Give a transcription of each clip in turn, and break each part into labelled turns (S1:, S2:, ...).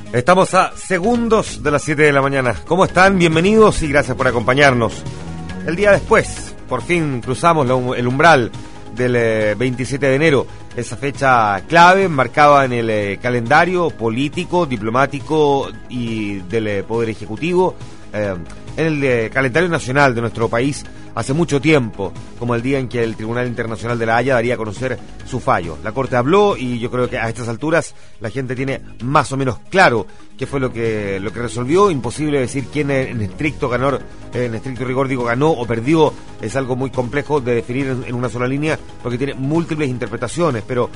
S1: Estamos a segundos de las 7 de la mañana. ¿Cómo están? Bienvenidos y gracias por acompañarnos. El día después, por fin cruzamos el umbral del 27 de enero, esa fecha clave marcada en el calendario político, diplomático y del Poder Ejecutivo, en el calendario nacional de nuestro país hace mucho tiempo, como el día en que el Tribunal Internacional de La Haya daría a conocer su fallo. La Corte habló y yo creo que a estas alturas la gente tiene más o menos claro qué fue lo que resolvió. Imposible decir quién en estricto rigor digo ganó o perdió. Es algo muy complejo de definir en una sola línea porque tiene múltiples interpretaciones, pero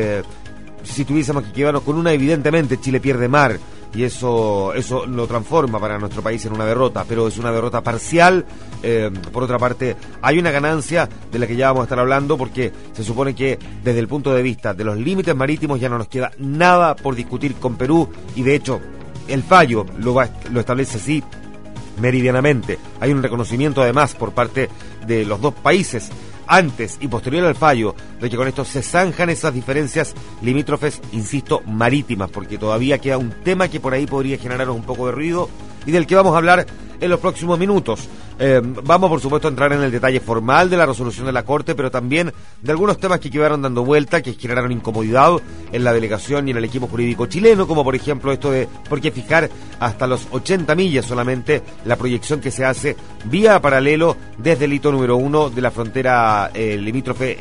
S1: si tuviésemos que quedarnos con una, evidentemente Chile pierde mar. Y eso lo transforma para nuestro país en una derrota, pero es una derrota parcial. Por otra parte, hay una ganancia de la que ya vamos a estar hablando, porque se supone que desde el punto de vista de los límites marítimos ya no nos queda nada por discutir con Perú, y de hecho el fallo lo establece así meridianamente. Hay un reconocimiento además por parte de los dos países, antes y posterior al fallo, de que con esto se zanjan esas diferencias limítrofes, insisto, marítimas, porque todavía queda un tema que por ahí podría generarnos un poco de ruido y del que vamos a hablar en los próximos minutos. Vamos, por supuesto, a entrar en el detalle formal de la resolución de la Corte, pero también de algunos temas que quedaron dando vuelta, que generaron incomodidad en la delegación y en el equipo jurídico chileno, como por ejemplo esto de por qué fijar hasta los 80 millas solamente la proyección que se hace vía paralelo desde el hito número 1 de la frontera limítrofe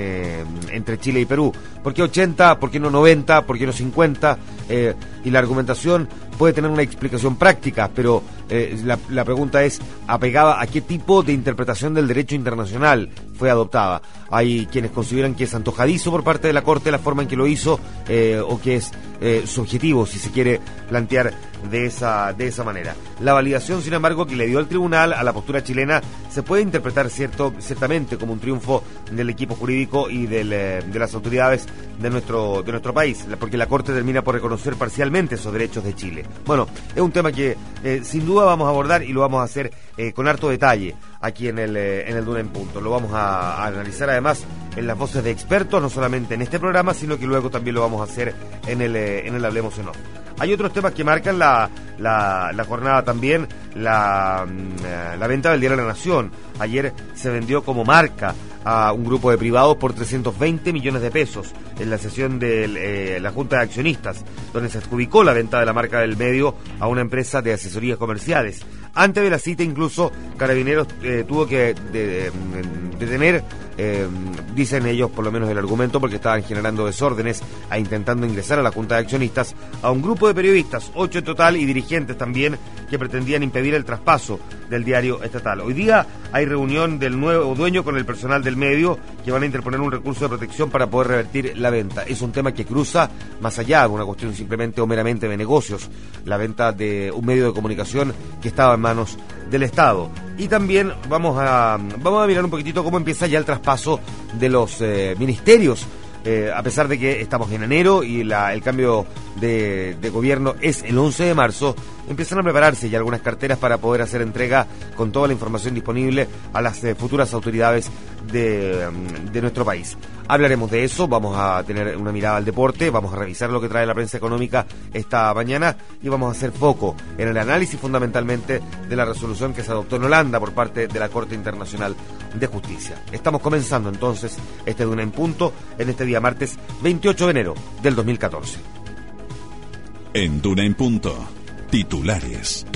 S1: entre Chile y Perú. ¿Por qué 80? ¿Por qué no 90? ¿Por qué no 50? Y la argumentación puede tener una explicación práctica, pero la pregunta es apegada a qué tipo de interpretación del derecho internacional fue adoptada. Hay quienes consideran que es antojadizo por parte de la Corte la forma en que lo hizo, o que es subjetivo, si se quiere plantear de esa manera. La validación, sin embargo, que le dio el tribunal a la postura chilena se puede interpretar ciertamente como un triunfo del equipo jurídico y de las autoridades de nuestro país, porque la Corte termina por reconocer parcialmente esos derechos de Chile. Bueno, es un tema que sin duda vamos a abordar y lo vamos a hacer con harto detalle aquí en el Duna en Punto. Lo vamos a analizar además en las voces de expertos, no solamente en este programa, sino que luego también lo vamos a hacer en el Hablemos en Off. Hay otros temas que marcan la jornada también, la venta del Diario de la Nación. Ayer se vendió como marca a un grupo de privados por 320 millones de pesos en la sesión de la Junta de Accionistas, donde se adjudicó la venta de la marca del medio a una empresa de asesorías comerciales. Antes de la cita, incluso, Carabineros tuvo que detener, dicen ellos, por lo menos el argumento, porque estaban generando desórdenes e intentando ingresar a la Junta de Accionistas a un grupo de periodistas, 8 en total, y dirigentes también, que pretendían impedir el traspaso del diario estatal. Hoy día hay reunión del nuevo dueño con el personal del medio, que van a interponer un recurso de protección para poder revertir la venta. Es un tema que cruza más allá de una cuestión simplemente o meramente de negocios, la venta de un medio de comunicación que estaba en manos del Estado. Y también vamos a mirar un poquitito cómo empieza ya el traspaso de los ministerios. A pesar de que estamos en enero y el cambio de gobierno es el 11 de marzo, empiezan a prepararse ya algunas carteras para poder hacer entrega con toda la información disponible a las futuras autoridades de nuestro país. Hablaremos de eso, vamos a tener una mirada al deporte, vamos a revisar lo que trae la prensa económica esta mañana y vamos a hacer foco en el análisis fundamentalmente de la resolución que se adoptó en Holanda por parte de la Corte Internacional de Justicia. Estamos comenzando entonces este Duna en Punto en este día martes 28 de enero del 2014.
S2: En Duna en Punto, titulares.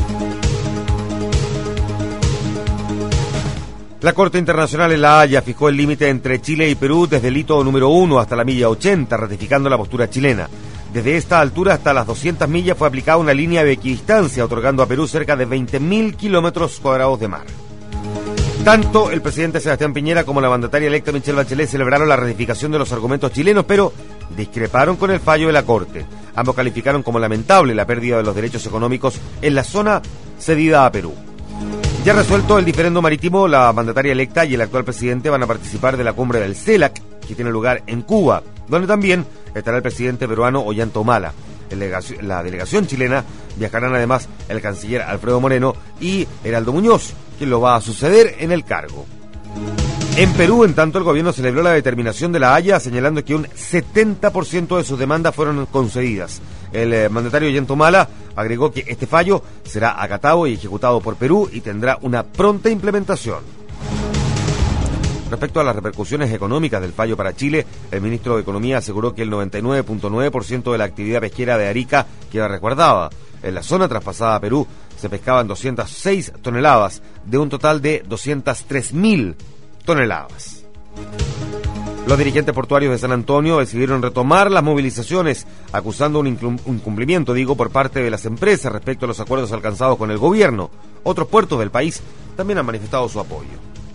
S1: La Corte Internacional en La Haya fijó el límite entre Chile y Perú desde el hito número 1 hasta la milla 80, ratificando la postura chilena. Desde esta altura hasta las 200 millas fue aplicada una línea de equidistancia, otorgando a Perú cerca de 20.000 kilómetros cuadrados de mar. Tanto el presidente Sebastián Piñera como la mandataria electa Michelle Bachelet celebraron la ratificación de los argumentos chilenos, pero discreparon con el fallo de la Corte. Ambos calificaron como lamentable la pérdida de los derechos económicos en la zona cedida a Perú. Ya resuelto el diferendo marítimo, la mandataria electa y el actual presidente van a participar de la cumbre del CELAC, que tiene lugar en Cuba, donde también estará el presidente peruano Ollanta Humala. La delegación chilena viajarán además el canciller Alfredo Moreno y Heraldo Muñoz, quien lo va a suceder en el cargo. En Perú, en tanto, el gobierno celebró la determinación de La Haya, señalando que un 70% de sus demandas fueron concedidas. El mandatario Yentomala agregó que este fallo será acatado y ejecutado por Perú y tendrá una pronta implementación. Respecto a las repercusiones económicas del fallo para Chile, el ministro de Economía aseguró que el 99.9% de la actividad pesquera de Arica queda resguardada. En la zona traspasada a Perú se pescaban 206 toneladas de un total de 203.000 toneladas. Los dirigentes portuarios de San Antonio decidieron retomar las movilizaciones, acusando un incumplimiento, por parte de las empresas respecto a los acuerdos alcanzados con el gobierno. Otros puertos del país también han manifestado su apoyo.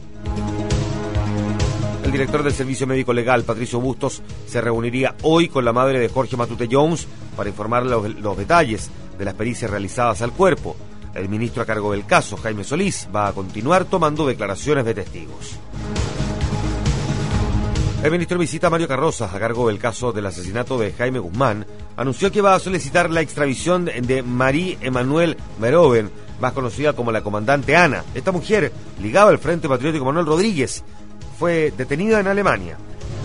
S1: El director del Servicio Médico Legal, Patricio Bustos, se reuniría hoy con la madre de Jorge Matute Jones para informar los detalles de las pericias realizadas al cuerpo. El ministro a cargo del caso, Jaime Solís, va a continuar tomando declaraciones de testigos. El ministro de Visita, Mario Carrozas, a cargo del caso del asesinato de Jaime Guzmán, anunció que va a solicitar la extradición de Marie Emanuelle Verhoeven, más conocida como la comandante Ana. Esta mujer, ligada al Frente Patriótico Manuel Rodríguez, fue detenida en Alemania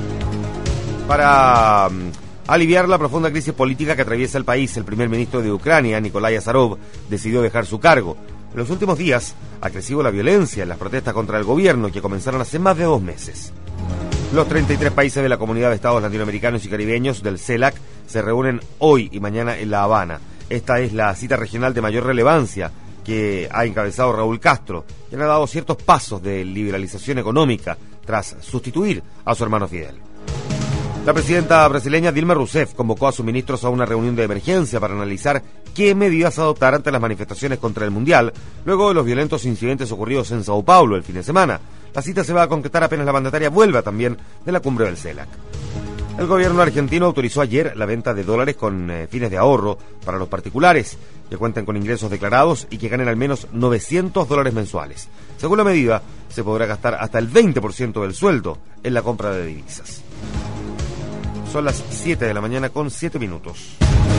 S1: para aliviar la profunda crisis política que atraviesa el país. El primer ministro de Ucrania, Nikolai Azarov, decidió dejar su cargo. En los últimos días ha crecido la violencia en las protestas contra el gobierno, que comenzaron hace más de 2 meses. Los 33 países de la Comunidad de Estados Latinoamericanos y Caribeños del CELAC se reúnen hoy y mañana en La Habana. Esta es la cita regional de mayor relevancia que ha encabezado Raúl Castro, quien ha dado ciertos pasos de liberalización económica tras sustituir a su hermano Fidel. La presidenta brasileña Dilma Rousseff convocó a sus ministros a una reunión de emergencia para analizar qué medidas adoptar ante las manifestaciones contra el Mundial, luego de los violentos incidentes ocurridos en Sao Paulo el fin de semana. La cita se va a concretar apenas la mandataria vuelva también de la cumbre del CELAC. El gobierno argentino autorizó ayer la venta de dólares con fines de ahorro para los particulares que cuenten con ingresos declarados y que ganen al menos $900 mensuales. Según la medida, se podrá gastar hasta el 20% del sueldo en la compra de divisas. Son las 7 de la mañana con 7 minutos.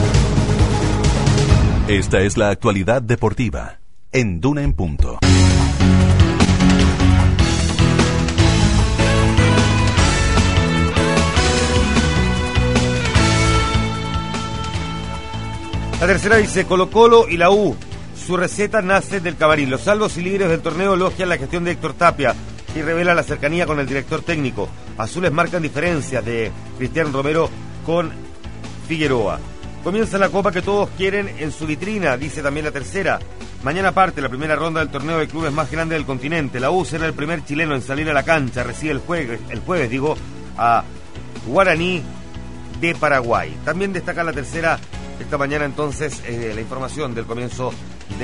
S2: Esta es la actualidad deportiva en Duna en Punto.
S1: La tercera dice Colo-Colo y la U. Su receta nace del camarín. Los salvos y líderes del torneo elogian la gestión de Héctor Tapia y revela la cercanía con el director técnico. Azules marcan diferencias de Cristian Romero con Figueroa. Comienza la copa que todos quieren en su vitrina, dice también la tercera. Mañana parte la primera ronda del torneo de clubes más grande del continente. La U será el primer chileno en salir a la cancha. Recibe el jueves, a Guaraní de Paraguay. También destaca la tercera esta mañana entonces la información del comienzo de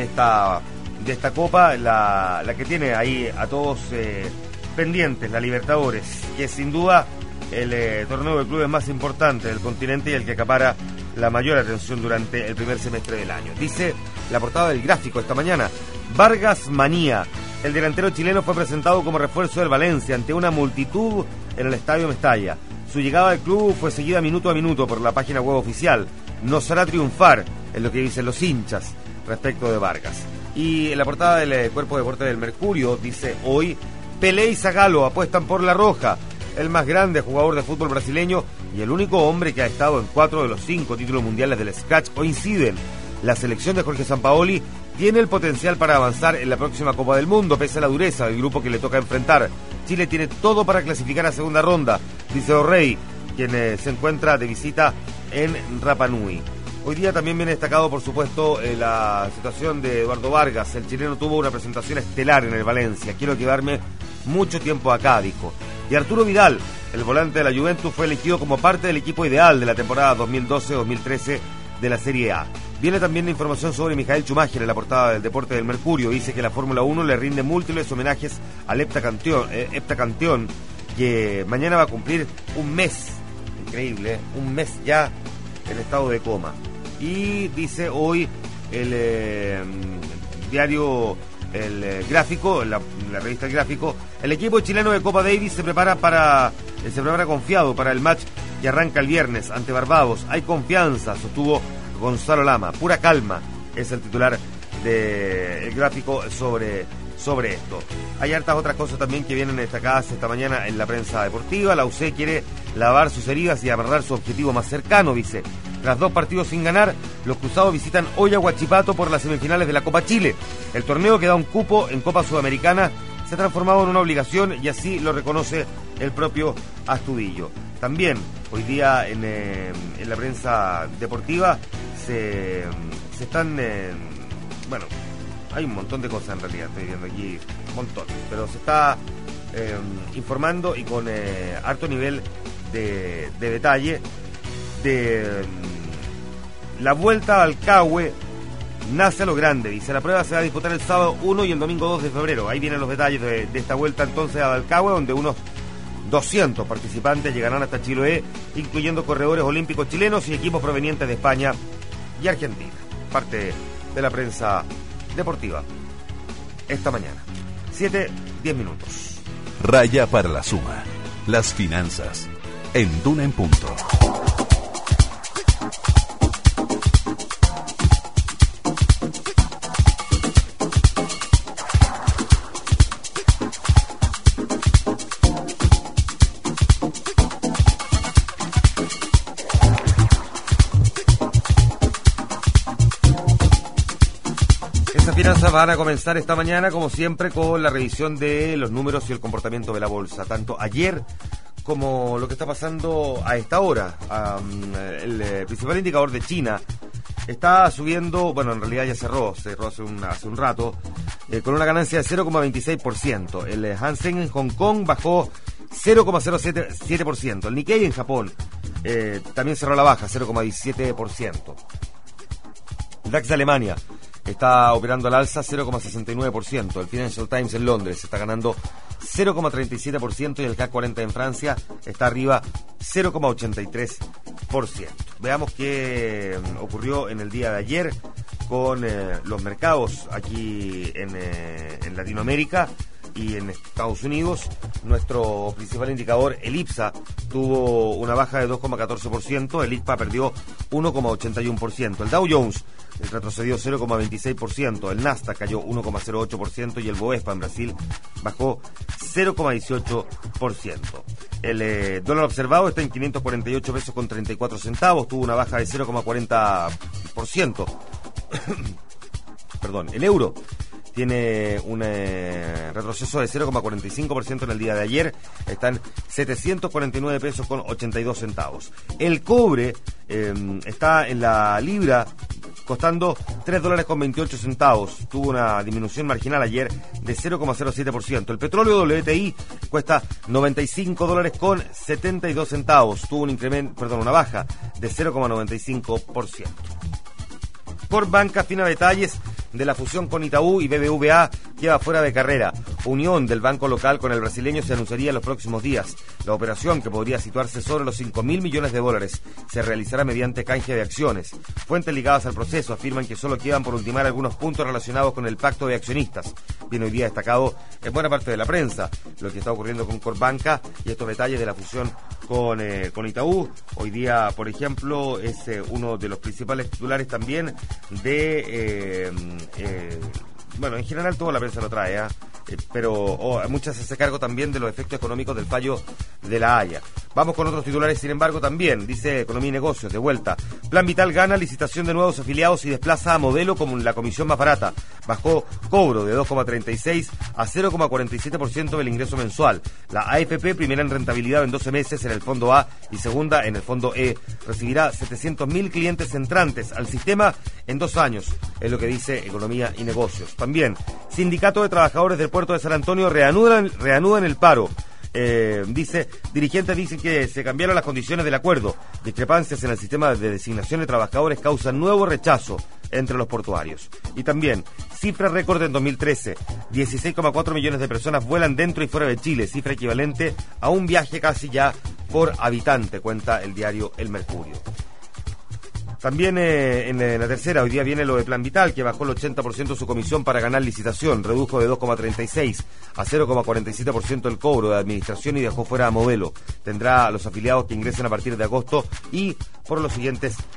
S1: esta copa, la que tiene ahí a todos pendientes, la Libertadores, que es sin duda el torneo de clubes más importante del continente y el que acapara la mayor atención durante el primer semestre del año. Dice la portada del Gráfico esta mañana, Vargas Manía. El delantero chileno fue presentado como refuerzo del Valencia ante una multitud en el Estadio Mestalla. Su llegada al club fue seguida minuto a minuto por la página web oficial. Nos hará triunfar, es lo que dicen los hinchas respecto de Vargas. Y en la portada del Cuerpo de Deportes del Mercurio dice hoy, Pelé y Zagallo apuestan por La Roja, el más grande jugador de fútbol brasileño y el único hombre que ha estado en 4 de los 5 títulos mundiales del Scratch coinciden. La selección de Jorge Sampaoli tiene el potencial para avanzar en la próxima Copa del Mundo, pese a la dureza del grupo que le toca enfrentar. Chile tiene todo para clasificar a segunda ronda, dice O'Reilly, quien se encuentra de visita en Rapa Nui. Hoy día también viene destacado, por supuesto, la situación de Eduardo Vargas. El chileno tuvo una presentación estelar en el Valencia. Quiero quedarme mucho tiempo acá, dijo. Y Arturo Vidal, el volante de la Juventus, fue elegido como parte del equipo ideal de la temporada 2012-2013 de la Serie A. Viene también la información sobre Michael Schumacher en la portada del Deporte del Mercurio. Dice que la Fórmula 1 le rinde múltiples homenajes al heptacampeón, que mañana va a cumplir un mes. Increíble, un mes ya en estado de coma. Y dice hoy el diario El Gráfico, la revista El Gráfico, el equipo chileno de Copa Davis se prepara confiado para el match que arranca el viernes ante Barbados. Hay confianza, sostuvo Gonzalo Lama. Pura calma es el titular de El Gráfico sobre esto. Hay hartas otras cosas también que vienen destacadas esta mañana en la prensa deportiva. La UC quiere lavar sus heridas y amarrar su objetivo más cercano, dice. Tras 2 partidos sin ganar, los cruzados visitan hoy a Huachipato por las semifinales de la Copa Chile. El torneo que da un cupo en Copa Sudamericana se ha transformado en una obligación y así lo reconoce el propio Astudillo. También hoy día en la prensa deportiva se están... hay un montón de cosas en realidad, estoy viendo aquí un montón, pero se está informando y con harto nivel de detalle de la vuelta al Cahue. Nace a lo grande, dice. La prueba se va a disputar el sábado 1 y el domingo 2 de febrero. Ahí vienen los detalles de esta vuelta entonces a Alcagüe, donde unos 200 participantes llegarán hasta Chiloé, incluyendo corredores olímpicos chilenos y equipos provenientes de España y Argentina. Parte de la prensa deportiva esta mañana. 7:10 minutos.
S2: Raya para la suma. Las finanzas. En Duna en Punto.
S1: Finanzas van a comenzar esta mañana, como siempre, con la revisión de los números y el comportamiento de la bolsa, tanto ayer como lo que está pasando a esta hora. El principal indicador de China está subiendo, bueno, en realidad ya cerró hace un rato, con una ganancia de 0,26%. El Hang en Hong Kong bajó 0,07%. El Nikkei en Japón también cerró a la baja, 0,17%. El DAX de Alemania está operando al alza 0,69%. El Financial Times en Londres está ganando 0,37% y el CAC 40 en Francia está arriba 0,83%. Veamos qué ocurrió en el día de ayer con los mercados aquí en Latinoamérica y en Estados Unidos. Nuestro principal indicador, el IPSA, tuvo una baja de 2,14%, el IPA perdió 1,81%. El Dow Jones retrocedió 0,26%, el Nasdaq cayó 1,08% y el Bovespa en Brasil bajó 0,18%. El dólar observado está en 548 pesos con 34 centavos, tuvo una baja de 0,40%. Perdón, el euro tiene un retroceso de 0,45% en el día de ayer, están 749 pesos con 82 centavos. El cobre está en la libra costando $3 con 28 centavos. Tuvo una disminución marginal ayer de 0,07%. El petróleo WTI cuesta $95 con 72 centavos. Tuvo una baja de 0,95%. Corbanca afina detalles de la fusión con Itaú y BBVA queda fuera de carrera. Unión del banco local con el brasileño se anunciaría en los próximos días. La operación, que podría situarse sobre los $5.000 millones, se realizará mediante canje de acciones. Fuentes ligadas al proceso afirman que solo quedan por ultimar algunos puntos relacionados con el pacto de accionistas. Bien, hoy día destacado en buena parte de la prensa lo que está ocurriendo con Corbanca y estos detalles de la fusión con Itaú. Hoy día, por ejemplo, es uno de los principales titulares también de... en general toda la prensa lo trae, pero muchas se hace cargo también de los efectos económicos del fallo de la Haya. Vamos con otros titulares, sin embargo, también, dice Economía y Negocios, de vuelta. Plan Vital gana licitación de nuevos afiliados y desplaza a Modelo como la comisión más barata. Bajó cobro de 2,36 a 0,47% del ingreso mensual. La AFP, primera en rentabilidad en 12 meses en el fondo A y segunda en el fondo E, recibirá 700.000 clientes entrantes al sistema en 2 años, es lo que dice Economía y Negocios. También, Sindicato de Trabajadores del Puerto de San Antonio reanudan el paro. Dirigentes dicen que se cambiaron las condiciones del acuerdo. Discrepancias en el sistema de designación de trabajadores causan nuevo rechazo entre los portuarios. Y también, cifra récord en 2013. 16,4 millones de personas vuelan dentro y fuera de Chile, cifra equivalente a un viaje casi ya por habitante, cuenta el diario El Mercurio. También en la tercera, hoy día viene lo de Plan Vital, que bajó el 80% su comisión para ganar licitación, redujo de 2,36 a 0,47% el cobro de administración y dejó fuera a Modelo. Tendrá a los afiliados que ingresen a partir de agosto y por los siguientes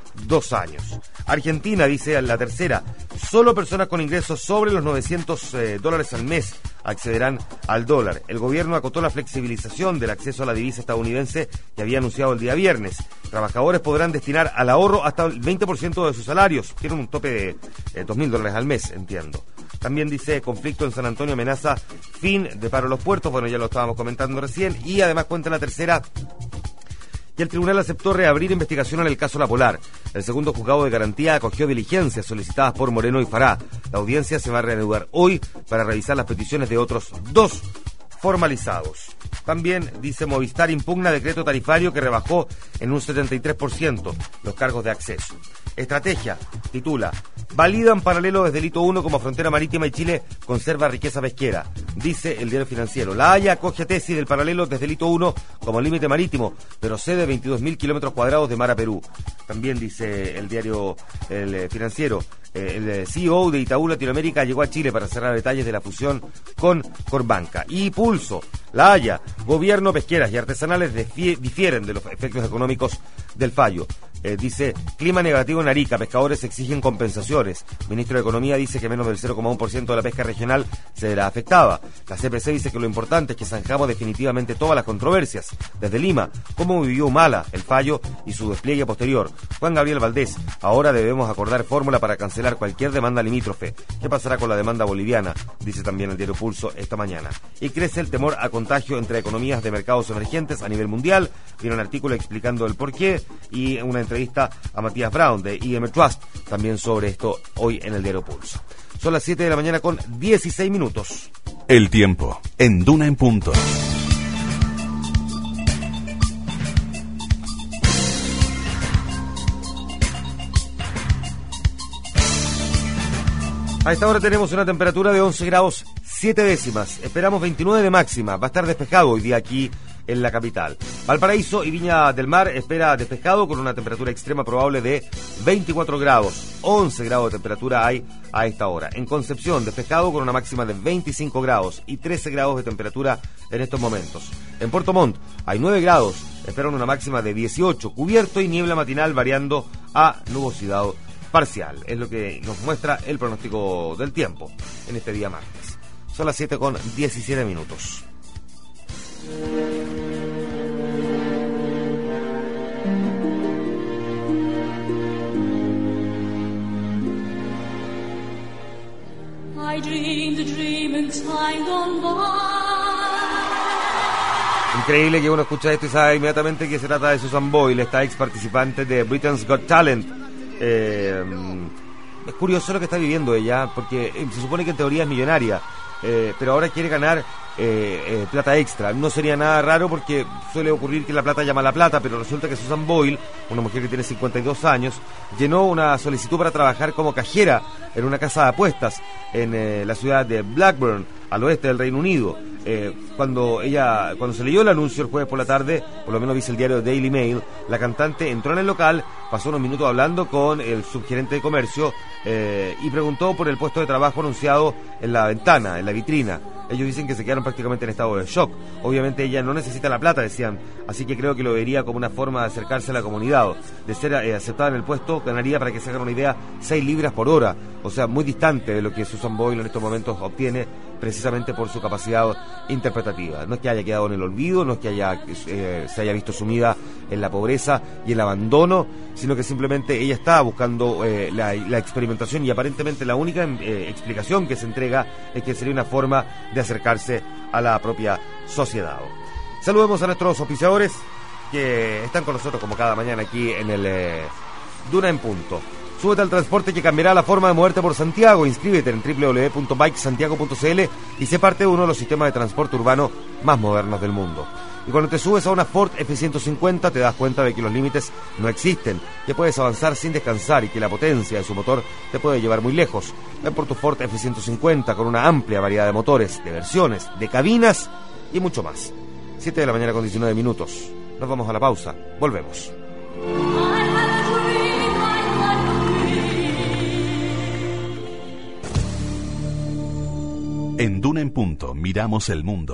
S1: 2 años. Argentina, dice la tercera, solo personas con ingresos sobre los $900 al mes accederán al dólar. El gobierno acotó la flexibilización del acceso a la divisa estadounidense que había anunciado el día viernes. Trabajadores podrán destinar al ahorro hasta el 20% de sus salarios. Tienen un tope de $2.000 al mes, entiendo. También dice, conflicto en San Antonio amenaza fin de paro en los puertos. Bueno, ya lo estábamos comentando recién. Y además cuenta la tercera que el tribunal aceptó reabrir investigación en el caso La Polar. El segundo juzgado de garantía acogió diligencias solicitadas por Moreno y Fará. La audiencia se va a reanudar hoy para revisar las peticiones de otros 2 formalizados. También dice, Movistar impugna decreto tarifario que rebajó en un 73% los cargos de acceso. Estrategia, titula, validan paralelo desde el hito 1 como frontera marítima y Chile conserva riqueza pesquera. Dice el diario Financiero, La Haya acoge tesis del paralelo desde el hito 1 como límite marítimo, pero cede 22.000 kilómetros cuadrados de mar a Perú. También dice el diario El Financiero, el CEO de Itaú Latinoamérica llegó a Chile para cerrar detalles de la fusión con Corbanca. Y Pulso, La Haya, gobierno, pesqueras y artesanales difieren de los efectos económicos del fallo. Dice, clima negativo en Arica, pescadores exigen compensaciones. Ministro de Economía dice que menos del 0,1% de la pesca regional se verá afectada. La CPC dice que lo importante es que zanjamos definitivamente todas las controversias. Desde Lima, cómo vivió Humala el fallo y su despliegue posterior. Juan Gabriel Valdés, ahora debemos acordar fórmula para cancelar cualquier demanda limítrofe. ¿Qué pasará con la demanda boliviana? Dice también el diario Pulso esta mañana. Y crece el temor a contagio entre economías de mercados emergentes a nivel mundial. Viene un artículo explicando el porqué y una entrevista a Matías Brown de IM Trust también sobre esto hoy en el diario Pulso. Son las 7 de la mañana con 16 minutos.
S2: El tiempo en Duna en punto.
S1: A esta hora tenemos una temperatura de 11 grados 7 décimas. Esperamos 29 de máxima. Va a estar despejado hoy día aquí en la capital. Valparaíso y Viña del Mar espera despejado con una temperatura extrema probable de 24 grados. 11 grados de temperatura hay a esta hora. En Concepción, despejado con una máxima de 25 grados y 13 grados de temperatura en estos momentos. En Puerto Montt hay 9 grados, esperan una máxima de 18, cubierto y niebla matinal variando a nubosidad parcial. Es lo que nos muestra el pronóstico del tiempo en este día martes. Son las 7 con 17 minutos.
S3: I dreamed a dream in time gone by.
S1: Increíble que uno escucha esto y sabe inmediatamente que se trata de Susan Boyle, esta ex participante de Britain's Got Talent. Es curioso lo que está viviendo ella, porque se supone que en teoría es millonaria, pero ahora quiere ganar plata extra. No sería nada raro porque suele ocurrir que la plata llama a la plata, pero resulta que Susan Boyle, una mujer que tiene 52 años, llenó una solicitud para trabajar como cajera en una casa de apuestas en la ciudad de Blackburn, al oeste del Reino Unido. Cuando se leyó el anuncio el jueves por la tarde, por lo menos dice el diario Daily Mail, la cantante entró en el local, pasó unos minutos hablando con el subgerente de comercio y preguntó por el puesto de trabajo anunciado en la ventana, en la vitrina. Ellos dicen que se quedaron prácticamente en estado de shock. Obviamente ella no necesita la plata, decían, así que creo que lo vería como una forma de acercarse a la comunidad. De ser aceptada en el puesto, ganaría, para que se hagan una idea, 6 libras por hora. O sea, muy distante de lo que Susan Boyle en estos momentos obtiene, precisamente por su capacidad interpretativa. No es que haya quedado en el olvido, no es que se haya visto sumida en la pobreza y el abandono, sino que simplemente ella está buscando la experimentación, y aparentemente la única explicación que se entrega es que sería una forma de acercarse a la propia sociedad. Saludemos a nuestros auspiciadores que están con nosotros como cada mañana aquí en el Duna en Punto. Súbete al transporte que cambiará la forma de moverte por Santiago. Inscríbete en www.bikesantiago.cl y sé parte de uno de los sistemas de transporte urbano más modernos del mundo. Y cuando te subes a una Ford F-150 te das cuenta de que los límites no existen, que puedes avanzar sin descansar y que la potencia de su motor te puede llevar muy lejos. Ven por tu Ford F-150 con una amplia variedad de motores, de versiones, de cabinas y mucho más. 7 de la mañana con 19 minutos. Nos vamos a la pausa. Volvemos.
S2: En Duna en Punto miramos el mundo.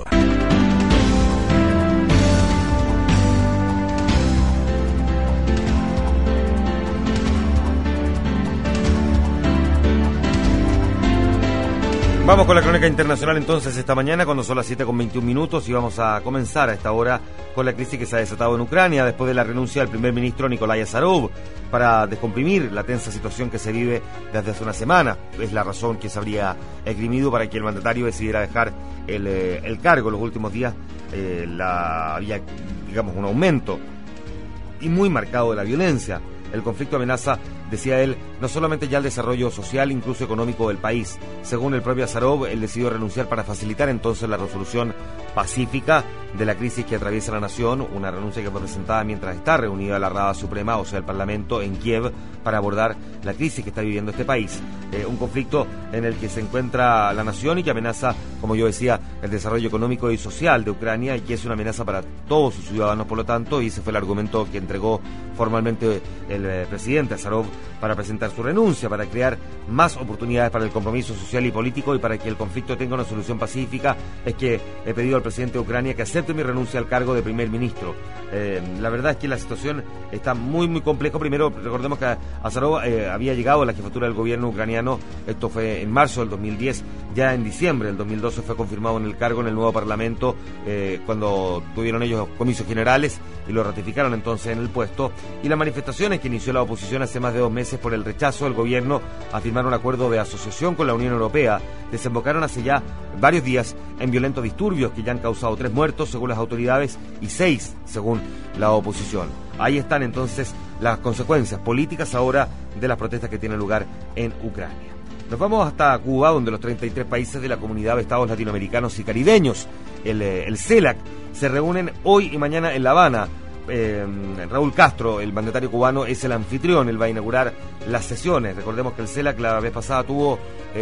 S1: Vamos con la crónica internacional entonces esta mañana cuando son las 7:21 y vamos a comenzar a esta hora con la crisis que se ha desatado en Ucrania después de la renuncia del primer ministro Nikolai Azarov para descomprimir la tensa situación que se vive desde hace una semana. Es la razón que se habría esgrimido para que el mandatario decidiera dejar el cargo. En los últimos días había, digamos, un aumento y muy marcado de la violencia. El conflicto amenaza, decía él, no solamente ya el desarrollo social, incluso económico del país. Según el propio Azarov, él decidió renunciar para facilitar entonces la resolución pacífica de la crisis que atraviesa la nación, una renuncia que fue presentada mientras está reunida la Rada Suprema, o sea, el Parlamento, en Kiev, para abordar la crisis que está viviendo este país. Un conflicto en el que se encuentra la nación y que amenaza, como yo decía, el desarrollo económico y social de Ucrania y que es una amenaza para todos sus ciudadanos, por lo tanto, y ese fue el argumento que entregó formalmente el presidente Azarov para presentar su renuncia, para crear más oportunidades para el compromiso social y político y para que el conflicto tenga una solución pacífica. Es que he pedido al presidente de Ucrania que acepte mi renuncia al cargo de primer ministro. La verdad es que la situación está muy, muy compleja. Primero, recordemos que Azarov había llegado a la jefatura del gobierno ucraniano, esto fue en marzo del 2010, ya en diciembre del 2012 fue confirmado en el cargo en el nuevo Parlamento, cuando tuvieron ellos comicios generales y lo ratificaron entonces en el puesto, y las manifestaciones que inició la oposición hace más de 2 meses por el rechazo del gobierno a firmar un acuerdo de asociación con la Unión Europea desembocaron hace ya varios días en violentos disturbios que ya han causado 3 muertos según las autoridades y 6 según la oposición. Ahí están entonces las consecuencias políticas ahora de las protestas que tienen lugar en Ucrania. Nos vamos hasta Cuba, donde los 33 países de la Comunidad de Estados Latinoamericanos y Caribeños, el CELAC, se reúnen hoy y mañana en La Habana. Raúl Castro, el mandatario cubano, es el anfitrión, él va a inaugurar las sesiones. Recordemos que el CELAC la vez pasada tuvo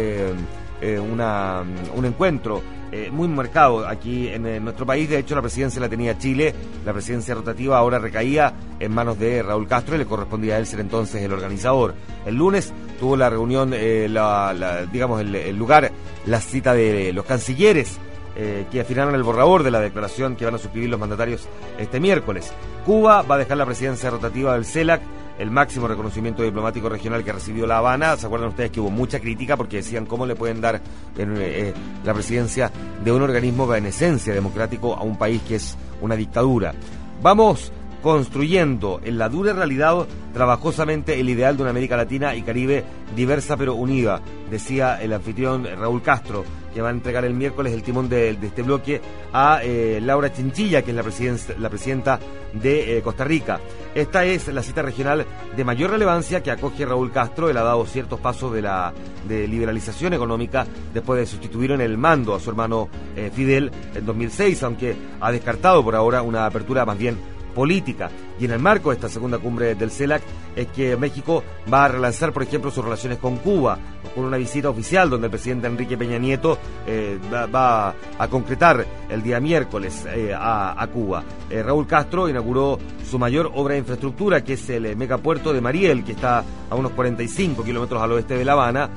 S1: un encuentro muy marcado aquí en nuestro país. De hecho, la presidencia la tenía Chile, la presidencia rotativa ahora recaía en manos de Raúl Castro y le correspondía a él ser entonces el organizador. El lunes tuvo la reunión, digamos, el lugar, la cita de los cancilleres que afinaron el borrador de la declaración que van a suscribir los mandatarios este miércoles. Cuba va a dejar la presidencia rotativa del CELAC, el máximo reconocimiento diplomático regional que recibió La Habana. ¿Se acuerdan ustedes que hubo mucha crítica porque decían cómo le pueden dar la presidencia de un organismo en esencia democrático a un país que es una dictadura? Vamos construyendo en la dura realidad trabajosamente el ideal de una América Latina y Caribe diversa pero unida, decía el anfitrión Raúl Castro, que va a entregar el miércoles el timón de este bloque a Laura Chinchilla, que es la presidenta de Costa Rica. Esta es la cita regional de mayor relevancia que acoge Raúl Castro. Él ha dado ciertos pasos de liberalización económica después de sustituir en el mando a su hermano Fidel en 2006, aunque ha descartado por ahora una apertura más bien política. Y en el marco de esta segunda cumbre del CELAC es que México va a relanzar, por ejemplo, sus relaciones con Cuba, con una visita oficial donde el presidente Enrique Peña Nieto va a concretar el día miércoles a Cuba. Raúl Castro inauguró su mayor obra de infraestructura, que es el megapuerto de Mariel, que está a unos 45 kilómetros al oeste de La Habana.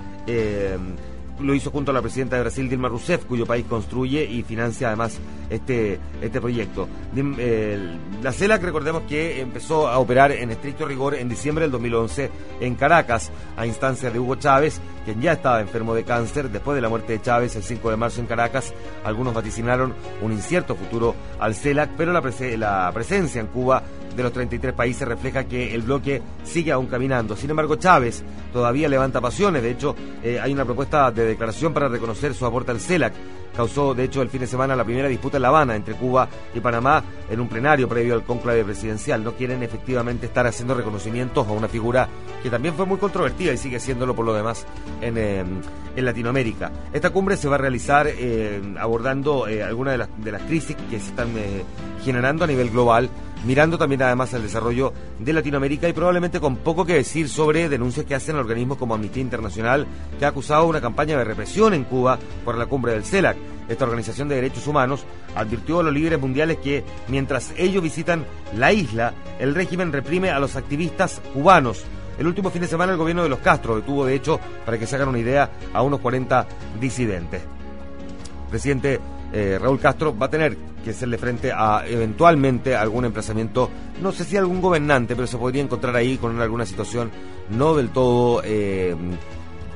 S1: Lo hizo junto a la presidenta de Brasil, Dilma Rousseff, cuyo país construye y financia además este proyecto. La CELAC, recordemos que empezó a operar en estricto rigor en diciembre del 2011 en Caracas, a instancias de Hugo Chávez, quien ya estaba enfermo de cáncer. Después de la muerte de Chávez, el 5 de marzo en Caracas, algunos vaticinaron un incierto futuro al CELAC, pero la presencia en Cuba de los 33 países refleja que el bloque sigue aún caminando. Sin embargo, Chávez todavía levanta pasiones. De hecho, hay una propuesta de declaración para reconocer su aporte al CELAC. Causó, de hecho, el fin de semana la primera disputa en La Habana entre Cuba y Panamá en un plenario previo al cónclave presidencial. No quieren efectivamente estar haciendo reconocimientos a una figura que también fue muy controvertida y sigue siéndolo por lo demás en Latinoamérica. Esta cumbre se va a realizar abordando algunas de las crisis que se están generando a nivel global, mirando también además al desarrollo de Latinoamérica y probablemente con poco que decir sobre denuncias que hacen organismos como Amnistía Internacional, que ha acusado una campaña de represión en Cuba por la cumbre del CELAC. Esta organización de derechos humanos advirtió a los líderes mundiales que mientras ellos visitan la isla, el régimen reprime a los activistas cubanos. El último fin de semana el gobierno de los Castro detuvo, de hecho, para que se hagan una idea, a unos 40 disidentes. El presidente Raúl Castro va a tener que hacerle frente a eventualmente algún emplazamiento, no sé si algún gobernante, pero se podría encontrar ahí con alguna situación no del todo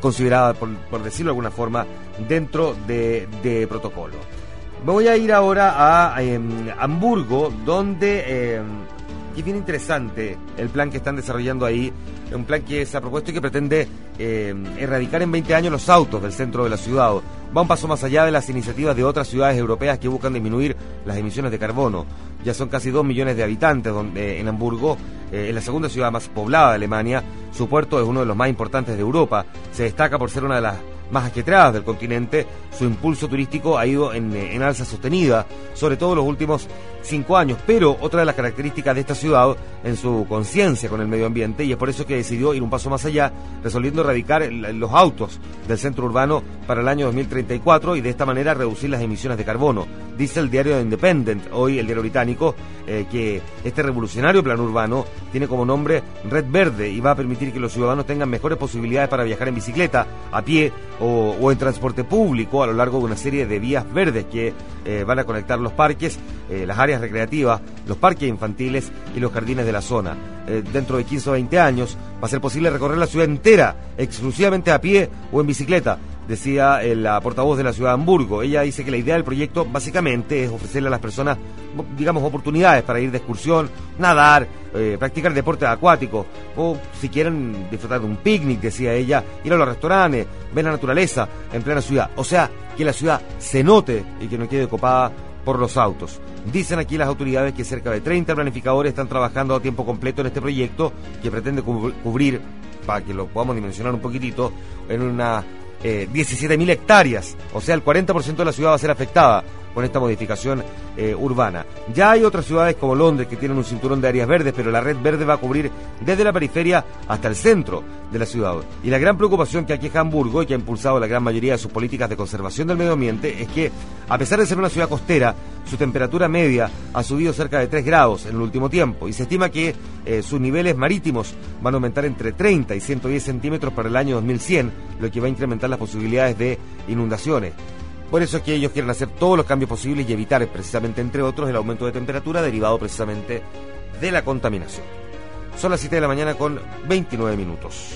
S1: considerada, por decirlo de alguna forma, dentro de protocolo. Voy a ir ahora a Hamburgo, donde que es bien interesante el plan que están desarrollando ahí, un plan que se ha propuesto y que pretende erradicar en 20 años los autos del centro de la ciudad. Va un paso más allá de las iniciativas de otras ciudades europeas que buscan disminuir las emisiones de carbono. Ya son casi 2 millones de habitantes en Hamburgo, es la segunda ciudad más poblada de Alemania. Su puerto es uno de los más importantes de Europa, se destaca por ser una de las más ajetreadas del continente. Su impulso turístico ha ido en alza sostenida, sobre todo en los últimos 5 años, pero otra de las características de esta ciudad en su conciencia con el medio ambiente, y es por eso que decidió ir un paso más allá, resolviendo erradicar los autos del centro urbano para el año 2034 y de esta manera reducir las emisiones de carbono. Dice el diario The Independent, hoy el diario británico, que este revolucionario plan urbano tiene como nombre Red Verde y va a permitir que los ciudadanos tengan mejores posibilidades para viajar en bicicleta, a pie o en transporte público a lo largo de una serie de vías verdes que van a conectar los parques, las áreas recreativas, los parques infantiles y los jardines de la zona. Dentro de 15 o 20 años va a ser posible recorrer la ciudad entera exclusivamente a pie o en bicicleta, decía la portavoz de la ciudad de Hamburgo. Ella dice que la idea del proyecto básicamente es ofrecerle a las personas, digamos, oportunidades para ir de excursión, nadar, practicar deportes acuáticos o si quieren disfrutar de un picnic, decía ella, ir a los restaurantes, ver la naturaleza en plena ciudad. O sea, que la ciudad se note y que no quede copada por los autos. Dicen aquí las autoridades que cerca de 30 planificadores están trabajando a tiempo completo en este proyecto que pretende cubrir, para que lo podamos dimensionar un poquitito, en una 17.000 hectáreas, o sea, el 40% de la ciudad va a ser afectada con esta modificación urbana. Ya hay otras ciudades como Londres que tienen un cinturón de áreas verdes, pero la red verde va a cubrir desde la periferia hasta el centro de la ciudad. Y la gran preocupación que aqueja Hamburgo y que ha impulsado la gran mayoría de sus políticas de conservación del medio ambiente es que, a pesar de ser una ciudad costera, su temperatura media ha subido cerca de 3 grados en el último tiempo y se estima que sus niveles marítimos van a aumentar entre 30 y 110 centímetros para el año 2100, lo que va a incrementar las posibilidades de inundaciones. Por eso es que ellos quieren hacer todos los cambios posibles y evitar precisamente, entre otros, el aumento de temperatura derivado precisamente de la contaminación. Son las 7 de la mañana con 29 minutos.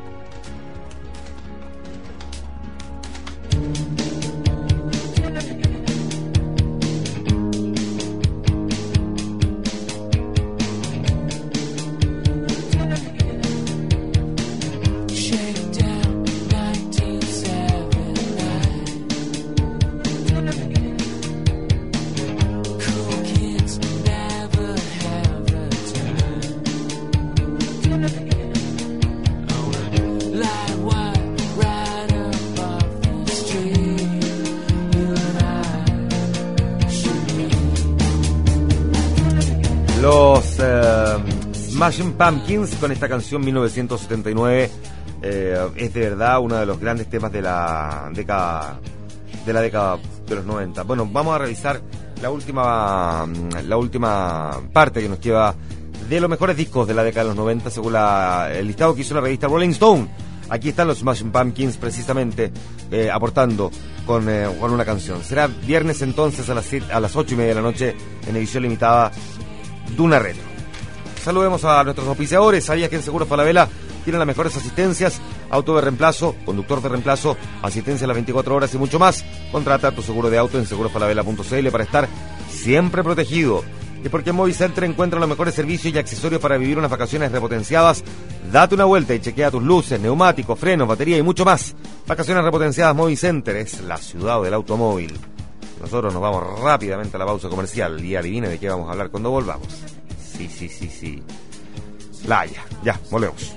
S1: Los Smashing Pumpkins con esta canción 1979 es de verdad uno de los grandes temas de la década de los 90. Bueno, vamos a revisar la última parte que nos lleva de los mejores discos de la década de los 90 según el listado que hizo la revista Rolling Stone. Aquí están los Smashing Pumpkins precisamente aportando con una canción. Será viernes entonces a las 8:30 de la noche en edición limitada Duna Retro. Saludemos a nuestros auspiciadores. ¿Sabías que en Seguros Falabella tienen las mejores asistencias? Auto de reemplazo, conductor de reemplazo, asistencia a las 24 horas y mucho más. Contrata tu seguro de auto en segurosfalabella.cl para estar siempre protegido. Y porque en Movicenter encuentran los mejores servicios y accesorios para vivir unas vacaciones repotenciadas. Date una vuelta y chequea tus luces, neumáticos, frenos, batería y mucho más. Vacaciones repotenciadas Movicenter es la ciudad del automóvil. Nosotros nos vamos rápidamente a la pausa comercial y adivine de qué vamos a hablar cuando volvamos. Sí. La Haya. Ya, volvemos.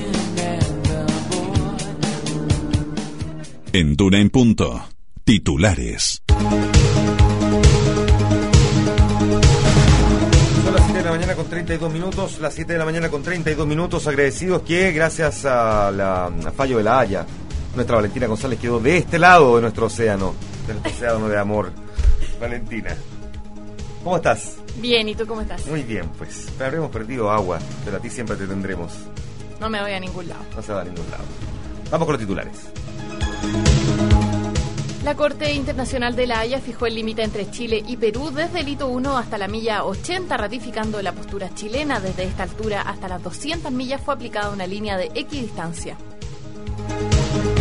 S2: En Duna en Punto. Titulares.
S1: Son las 7 de la mañana con 32 minutos. Las 7 de la mañana con 32 minutos. Agradecidos que, gracias a fallo de La Haya, nuestra Valentina González quedó de este lado de nuestro océano de amor. Valentina, ¿cómo estás?
S4: Bien, ¿y tú cómo estás?
S1: Muy bien, pues. Habremos perdido agua, pero a ti siempre te tendremos.
S4: No me voy a ningún lado.
S1: No se va a ningún lado. Vamos con los titulares.
S4: La Corte Internacional de La Haya fijó el límite entre Chile y Perú desde el hito 1 hasta la milla 80, ratificando la postura chilena. Desde esta altura hasta las 200 millas fue aplicada una línea de equidistancia.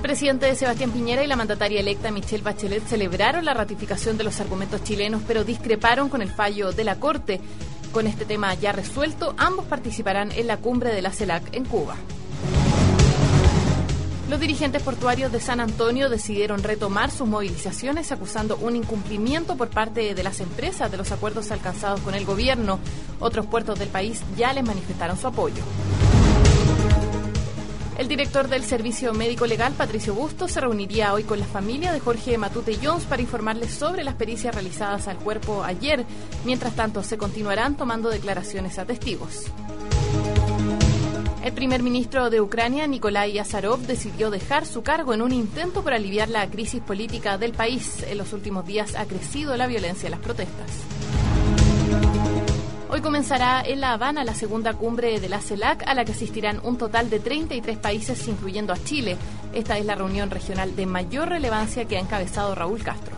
S4: presidente Sebastián Piñera y la mandataria electa Michelle Bachelet celebraron la ratificación de los argumentos chilenos, pero discreparon con el fallo de la Corte. Con este tema ya resuelto, ambos participarán en la cumbre de la CELAC en Cuba. Los dirigentes portuarios de San Antonio decidieron retomar sus movilizaciones acusando un incumplimiento por parte de las empresas de los acuerdos alcanzados con el gobierno. Otros puertos del país ya les manifestaron su apoyo. El director del Servicio Médico Legal, Patricio Bustos, se reuniría hoy con la familia de Jorge Matute Jones para informarles sobre las pericias realizadas al cuerpo ayer. Mientras tanto, se continuarán tomando declaraciones a testigos. El primer ministro de Ucrania, Nikolai Azarov, decidió dejar su cargo en un intento por aliviar la crisis política del país. En los últimos días ha crecido la violencia en las protestas. Hoy comenzará en La Habana la segunda cumbre de la CELAC, a la que asistirán un total de 33 países, incluyendo a Chile. Esta es la reunión regional de mayor relevancia que ha encabezado Raúl Castro.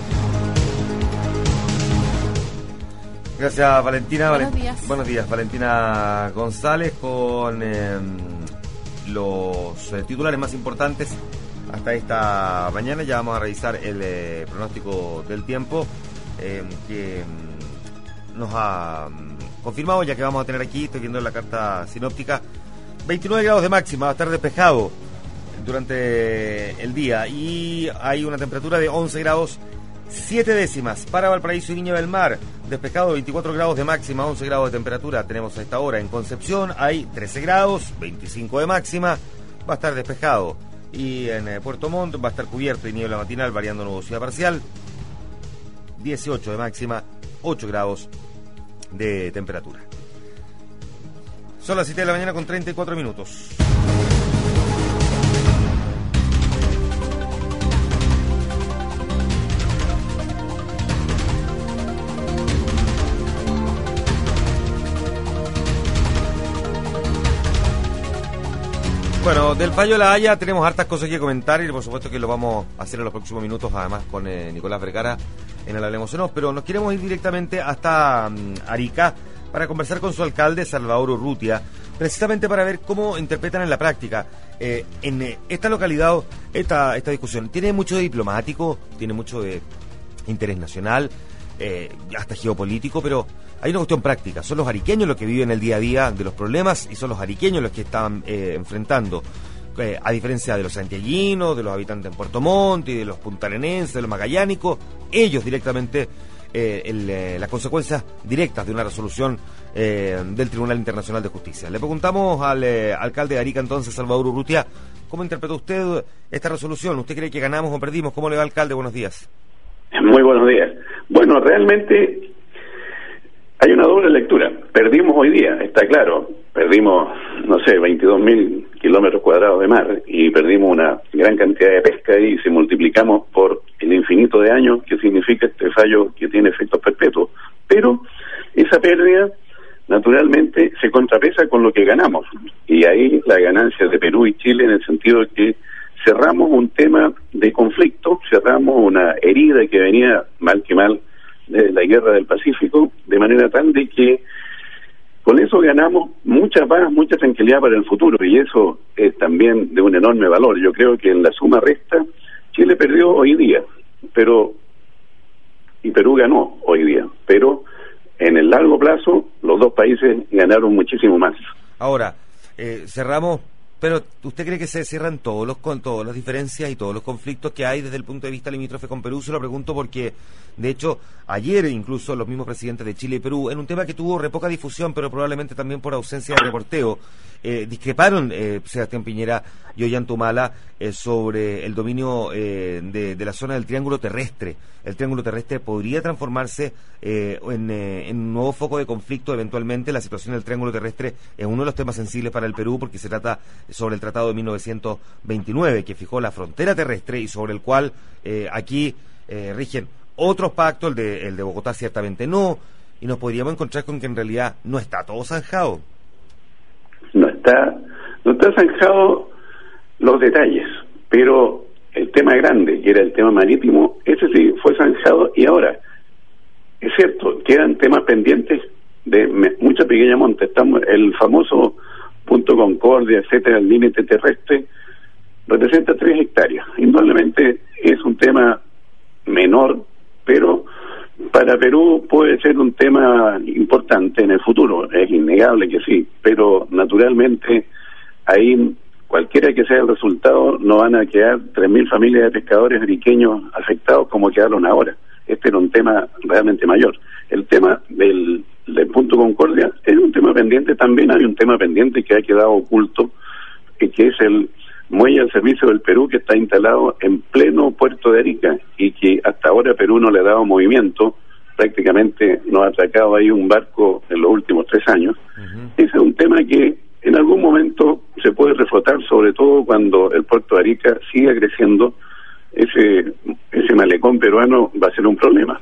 S1: Gracias, Valentina.
S4: Buenos días.
S1: Buenos días, Valentina González, con los titulares más importantes hasta esta mañana. Ya vamos a revisar el pronóstico del tiempo que nos ha confirmado, ya que vamos a tener aquí, estoy viendo la carta sinóptica, 29 grados de máxima, va a estar despejado durante el día y hay una temperatura de 11 grados 7 décimas para Valparaíso y Viña del Mar. Despejado, 24 grados de máxima, 11 grados de temperatura tenemos a esta hora. En Concepción hay 13 grados, 25 de máxima, va a estar despejado. Y en Puerto Montt va a estar cubierto y niebla matinal, variando nubosidad parcial, 18 de máxima, 8 grados de temperatura. Son las 7 de la mañana con 34 minutos. Bueno, del fallo de La Haya tenemos hartas cosas que comentar y por supuesto que lo vamos a hacer en los próximos minutos, además con Nicolás Vergara en el Hablemos o No, pero nos queremos ir directamente hasta Arica para conversar con su alcalde, Salvador Urrutia, precisamente para ver cómo interpretan en la práctica en esta localidad esta discusión. Tiene mucho de diplomático, tiene mucho de interés nacional, hasta geopolítico, pero hay una cuestión práctica. Son los ariqueños los que viven el día a día de los problemas y son los ariqueños los que están enfrentando, a diferencia de los santiaguinos, de los habitantes en Puerto Montt y de los puntarenenses, de los magallánicos, ellos directamente las consecuencias directas de una resolución del Tribunal Internacional de Justicia. Le preguntamos al alcalde de Arica, entonces, Salvador Urrutia, ¿cómo interpretó usted esta resolución? ¿Usted cree que ganamos o perdimos? ¿Cómo le va, alcalde? Buenos días.
S5: Muy buenos días. Bueno, realmente hay una doble lectura. Perdimos hoy día, está claro. Perdimos, 22.000 kilómetros cuadrados de mar y perdimos una gran cantidad de pesca y si multiplicamos por el infinito de años que significa este fallo que tiene efectos perpetuos. Pero esa pérdida naturalmente se contrapesa con lo que ganamos. Y ahí la ganancia de Perú y Chile en el sentido de que cerramos un tema de conflicto, cerramos una herida que venía mal que mal de la guerra del Pacífico, de manera tal de que con eso ganamos mucha paz, mucha tranquilidad para el futuro, y eso es también de un enorme valor. Yo creo que en la suma resta, Chile perdió hoy día, y Perú ganó hoy día, pero en el largo plazo los dos países ganaron muchísimo más.
S1: Ahora, cerramos, pero ¿usted cree que se cierran todas las diferencias y todos los conflictos que hay desde el punto de vista limítrofe con Perú? Se lo pregunto porque, de hecho, ayer incluso los mismos presidentes de Chile y Perú, en un tema que tuvo re poca difusión, pero probablemente también por ausencia de reporteo, discreparon Sebastián Piñera y Ollanta Humala sobre el dominio de la zona del Triángulo Terrestre. El Triángulo Terrestre podría transformarse en un nuevo foco de conflicto eventualmente. La situación del Triángulo Terrestre es uno de los temas sensibles para el Perú porque se trata sobre el Tratado de 1929 que fijó la frontera terrestre y sobre el cual aquí rigen otros pactos, el de Bogotá ciertamente no, y nos podríamos encontrar con que en realidad no está todo zanjado.
S5: No está zanjado los detalles, pero el tema grande, que era el tema marítimo, ese sí fue zanjado, y ahora, es cierto, quedan temas pendientes de mucha pequeña monta. El famoso punto Concordia, etcétera, el límite terrestre, representa 3 hectáreas. lamentable que sí, pero naturalmente ahí, cualquiera que sea el resultado, no van a quedar 3.000 familias de pescadores ariqueños afectados como quedaron ahora. Este era un tema realmente mayor. El tema del Punto Concordia es un tema pendiente. También hay un tema pendiente que ha quedado oculto, que es el muelle al servicio del Perú, que está instalado en pleno puerto de Arica y que hasta ahora Perú no le ha dado movimiento. Prácticamente no ha atracado ahí un barco en los últimos 3 años. Ese es un tema que en algún momento se puede reflotar, sobre todo cuando el puerto de Arica siga creciendo. Ese malecón peruano va a ser un problema.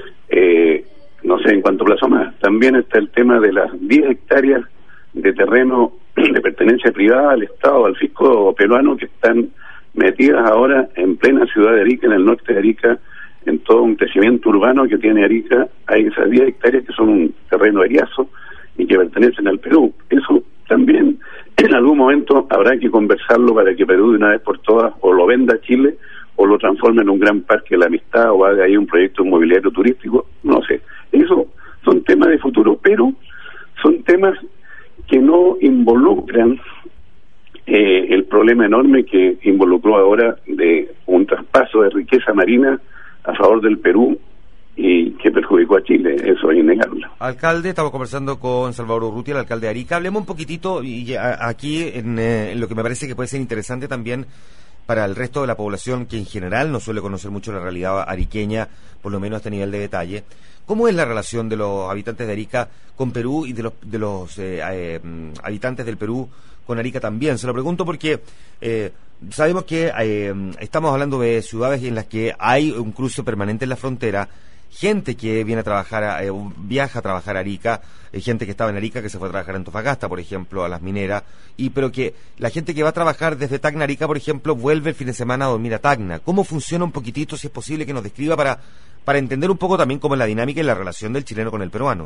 S5: No sé en cuánto plazo más. También está el tema de las 10 hectáreas de terreno de pertenencia privada al Estado, al fisco peruano, que están metidas ahora en plena ciudad de Arica, en el norte de Arica, en todo un crecimiento urbano que tiene Arica. Hay esas 10 hectáreas que son un terreno eriazo y que pertenecen al Perú. Eso también en algún momento habrá que conversarlo para que Perú de una vez por todas o lo venda a Chile o lo transforme en un gran parque de la amistad o haga ahí un proyecto inmobiliario turístico, no sé. Eso son temas de futuro, pero son temas que no involucran el problema enorme que involucró ahora de un traspaso de riqueza marina a favor del Perú y que perjudicó a Chile. Eso es innegable.
S1: Alcalde, estamos conversando con Salvador Urrutia, el alcalde de Arica. Hablemos un poquitito y aquí en lo que me parece que puede ser interesante también para el resto de la población que en general no suele conocer mucho la realidad ariqueña, por lo menos a este nivel de detalle. ¿Cómo es la relación de los habitantes de Arica con Perú y de los habitantes del Perú con Arica también? Se lo pregunto porque sabemos que estamos hablando de ciudades en las que hay un cruce permanente en la frontera, gente que viene a trabajar, viaja a trabajar a Arica, gente que estaba en Arica que se fue a trabajar en Antofagasta, por ejemplo, a las mineras, pero que la gente que va a trabajar desde Tacna a Arica, por ejemplo, vuelve el fin de semana a dormir a Tacna. ¿Cómo funciona un poquitito, si es posible, que nos describa para entender un poco también cómo es la dinámica y la relación del chileno con el peruano?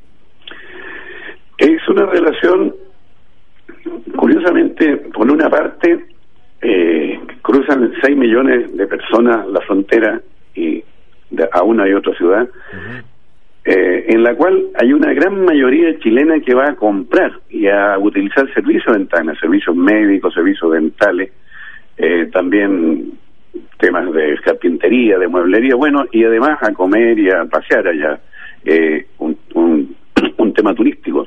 S5: Es una relación, curiosamente, por una parte, cruzan 6 millones de personas la frontera y a una y otra ciudad, en la cual hay una gran mayoría chilena que va a comprar y a utilizar servicios en Tacna, servicios médicos, servicios dentales, también temas de carpintería, de mueblería, bueno, y además a comer y a pasear allá, un tema turístico.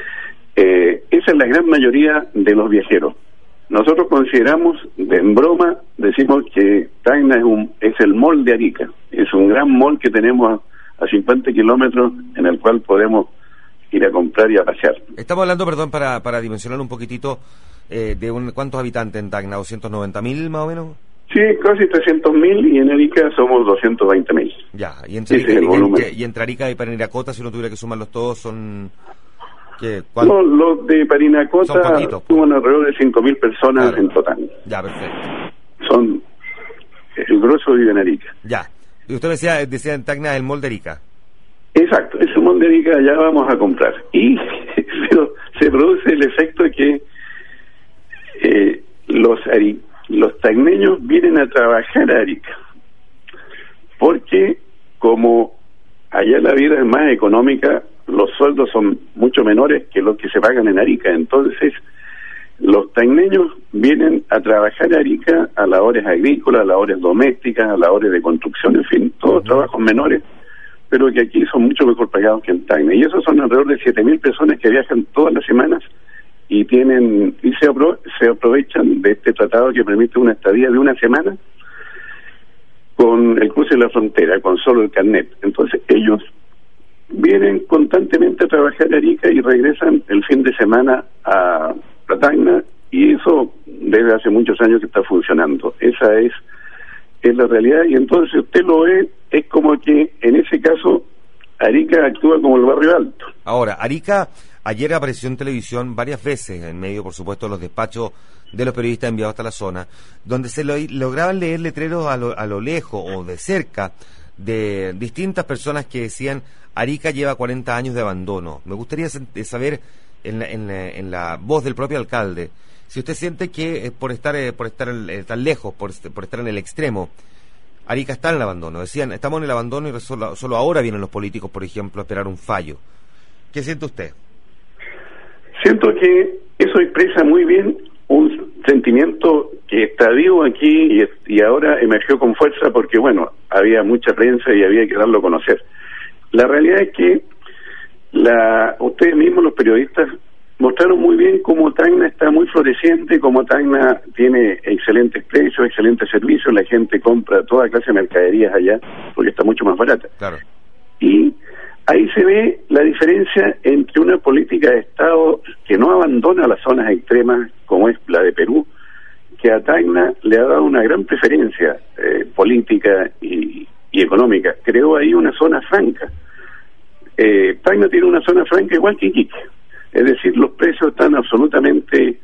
S5: Esa es la gran mayoría de los viajeros. Nosotros consideramos, en broma, decimos que Tacna es el mall de Arica. Es un gran mall que tenemos a 50 kilómetros en el cual podemos ir a comprar y a pasear.
S1: Estamos hablando, perdón, para dimensionar un poquitito, de ¿cuántos habitantes en Tacna? ¿290.000 más o menos?
S5: Sí, casi 300.000 y en Arica somos 220.000.
S1: Ya, y entre Arica y Parinacota, si uno tuviera que sumarlos todos, son...
S5: No, los de Parinacota suman alrededor de 5.000 personas, claro, en total.
S1: Ya, perfecto.
S5: Son el grosso vive en Arica.
S1: Ya. Y usted decía en Tacna el mall de Arica.
S5: Exacto, ese mall de Arica ya vamos a comprar. Y pero se produce el efecto de que los tacneños vienen a trabajar a Arica. Porque como allá la vida es más económica, los sueldos son mucho menores que los que se pagan en Arica. Entonces, los tacneños vienen a trabajar a Arica a labores agrícolas, a labores domésticas, a labores de construcción, en fin, todos trabajos menores, pero que aquí son mucho mejor pagados que en Tacna. Y esos son alrededor de 7.000 personas que viajan todas las semanas y se aprovechan de este tratado que permite una estadía de una semana con el cruce de la frontera, con solo el carnet. Entonces, ellos vienen constantemente a trabajar a Arica y regresan el fin de semana a Tacna, y eso desde hace muchos años que está funcionando. Esa es la realidad, y entonces usted lo ve, es como que en ese caso Arica actúa como el barrio alto.
S1: Ahora, Arica ayer apareció en televisión varias veces, en medio, por supuesto, de los despachos de los periodistas enviados hasta la zona, donde se lograban leer letreros a lo lejos o de cerca de distintas personas que decían: Arica lleva 40 años de abandono. Me gustaría saber, en la voz del propio alcalde, si usted siente que por estar tan lejos, por estar en el extremo, Arica está en el abandono. Decían, estamos en el abandono y solo ahora vienen los políticos, por ejemplo, a esperar un fallo. ¿Qué siente usted?
S5: Siento que eso expresa muy bien un sentimiento que está vivo aquí y ahora emergió con fuerza porque, bueno, había mucha prensa y había que darlo a conocer. La realidad es que ustedes mismos, los periodistas, mostraron muy bien cómo Tacna está muy floreciente, cómo Tacna tiene excelentes precios, excelentes servicios, la gente compra toda clase de mercaderías allá porque está mucho más barata.
S1: Claro.
S5: Y ahí se ve la diferencia entre una política de Estado que no abandona las zonas extremas, como es la de Perú, que a Tacna le ha dado una gran preferencia política y económica. Creó ahí una zona franca. Tacna tiene una zona franca igual que Iquique. Es decir, los precios están absolutamente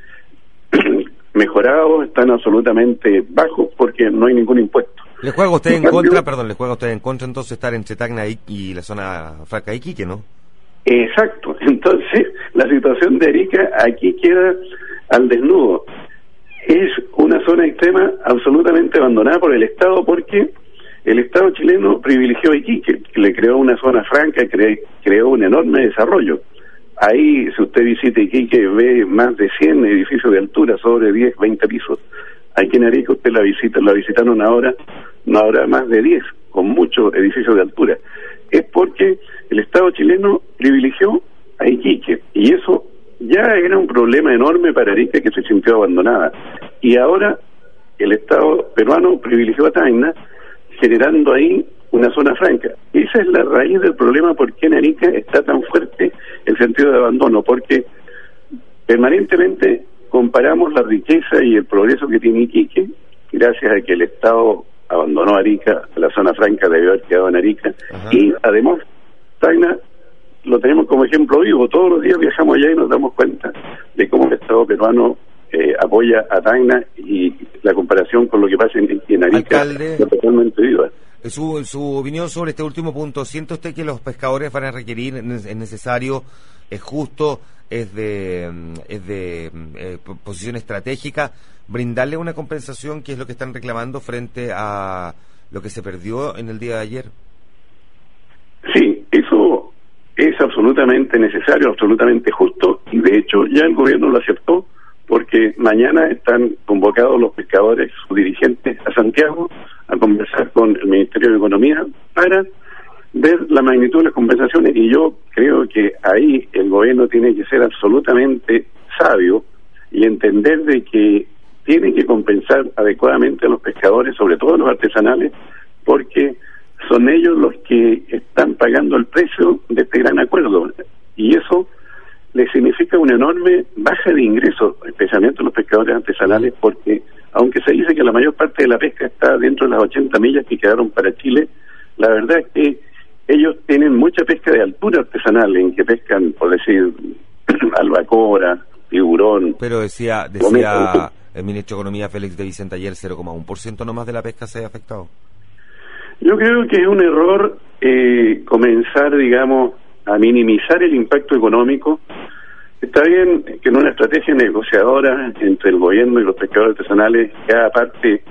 S5: mejorados, están absolutamente bajos porque no hay ningún impuesto.
S1: ¿Le juega usted en contra, entonces estar entre Tacna y la zona franca de Iquique, no?
S5: Exacto. Entonces, la situación de Arica aquí queda al desnudo. Es una zona extrema absolutamente abandonada por el Estado porque el Estado chileno privilegió a Iquique, le creó una zona franca, creó un enorme desarrollo. Ahí, si usted visita Iquique, ve más de 100 edificios de altura, sobre 10, 20 pisos. Aquí en Arica usted la visitaron ahora, no habrá más de 10, con muchos edificios de altura. Es porque el Estado chileno privilegió a Iquique, y eso ya era un problema enorme para Arica, que se sintió abandonada. Y ahora el Estado peruano privilegió a Tacna, generando ahí una zona franca. Esa es la raíz del problema, por qué en Arica está tan fuerte el sentido de abandono, porque permanentemente comparamos la riqueza y el progreso que tiene Iquique, gracias a que el Estado abandonó Arica, la zona franca debió haber quedado en Arica. Ajá. Y además Tacna lo tenemos como ejemplo vivo. Todos los días viajamos allá y nos damos cuenta de cómo el Estado peruano apoya a Tacna, y la comparación con lo que pasa en Arica es totalmente viva.
S1: Su opinión sobre este último punto. ¿Siente usted que los pescadores van a requerir, es necesario, es justo, es de posición estratégica, brindarle una compensación, que es lo que están reclamando frente a lo que se perdió en el día de ayer?
S5: Sí, eso es absolutamente necesario, absolutamente justo, y de hecho ya el gobierno lo aceptó, porque mañana están convocados los pescadores, sus dirigentes, a Santiago a conversar con el Ministerio de Economía para ver la magnitud de las compensaciones, y yo creo que ahí el gobierno tiene que ser absolutamente sabio y entender de que tiene que compensar adecuadamente a los pescadores, sobre todo a los artesanales, porque son ellos los que están pagando el precio de este gran acuerdo, y eso le significa una enorme baja de ingresos, especialmente a los pescadores artesanales, porque aunque se dice que la mayor parte de la pesca está dentro de las 80 millas que quedaron para Chile, la verdad es que ellos tienen mucha pesca de altura artesanal, en que pescan, por decir, albacora, tiburón.
S1: Pero decía el ministro de Economía, Félix de Vicente, ayer 0,1% nomás de la pesca se ha afectado.
S5: Yo creo que es un error comenzar, digamos, a minimizar el impacto económico. Está bien que en una estrategia negociadora entre el gobierno y los pescadores artesanales, cada parte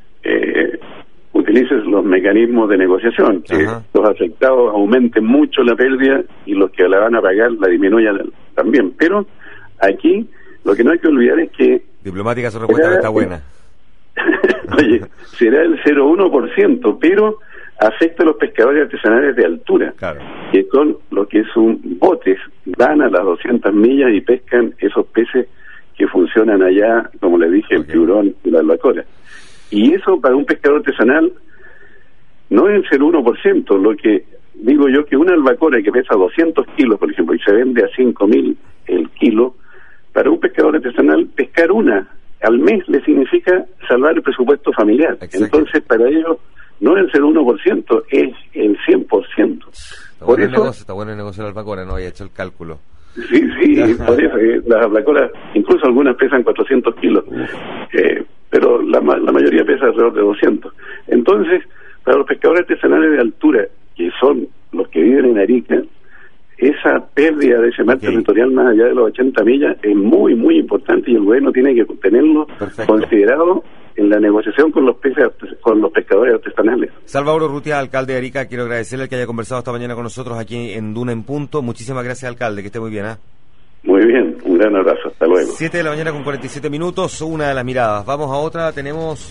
S5: utilice los mecanismos de negociación, que los afectados aumenten mucho la pérdida y los que la van a pagar la disminuyan también. Pero aquí lo que no hay que olvidar es que...
S1: Diplomática su respuesta no está buena.
S5: Oye, será el 0,1%, pero afecta a los pescadores artesanales de altura,
S1: claro,
S5: que son los que son botes, van a las 200 millas y pescan esos peces que funcionan allá, como le dije, el tiburón y la albacora. Y eso para un pescador artesanal no es el 0,1%, lo que digo yo, que una albacora que pesa 200 kilos, por ejemplo, y se vende a 5.000 el kilo, para un pescador artesanal, pescar una al mes le significa salvar el presupuesto familiar. Exacto. Entonces, para ellos no es el 0,1%, es el 100%.
S1: Está bueno el negocio de la albacora, no había hecho el cálculo.
S5: Sí, por eso, las albacoras, incluso algunas pesan 400 kilos, pero la mayoría pesa alrededor de 200. Entonces, para los pescadores artesanales de altura, que son los que viven en Arica, esa pérdida de ese mar territorial más allá de los 80 millas es muy, muy importante, y el gobierno tiene que tenerlo considerado en la negociación con los pescadores artesanales.
S1: Salvador Urrutia, alcalde de Arica, quiero agradecerle que haya conversado esta mañana con nosotros aquí en Duna en Punto. Muchísimas gracias, alcalde, que esté muy bien.
S5: Muy bien, un gran abrazo, hasta luego.
S1: 7 de la mañana con 47 minutos, una de las miradas. Vamos a otra, tenemos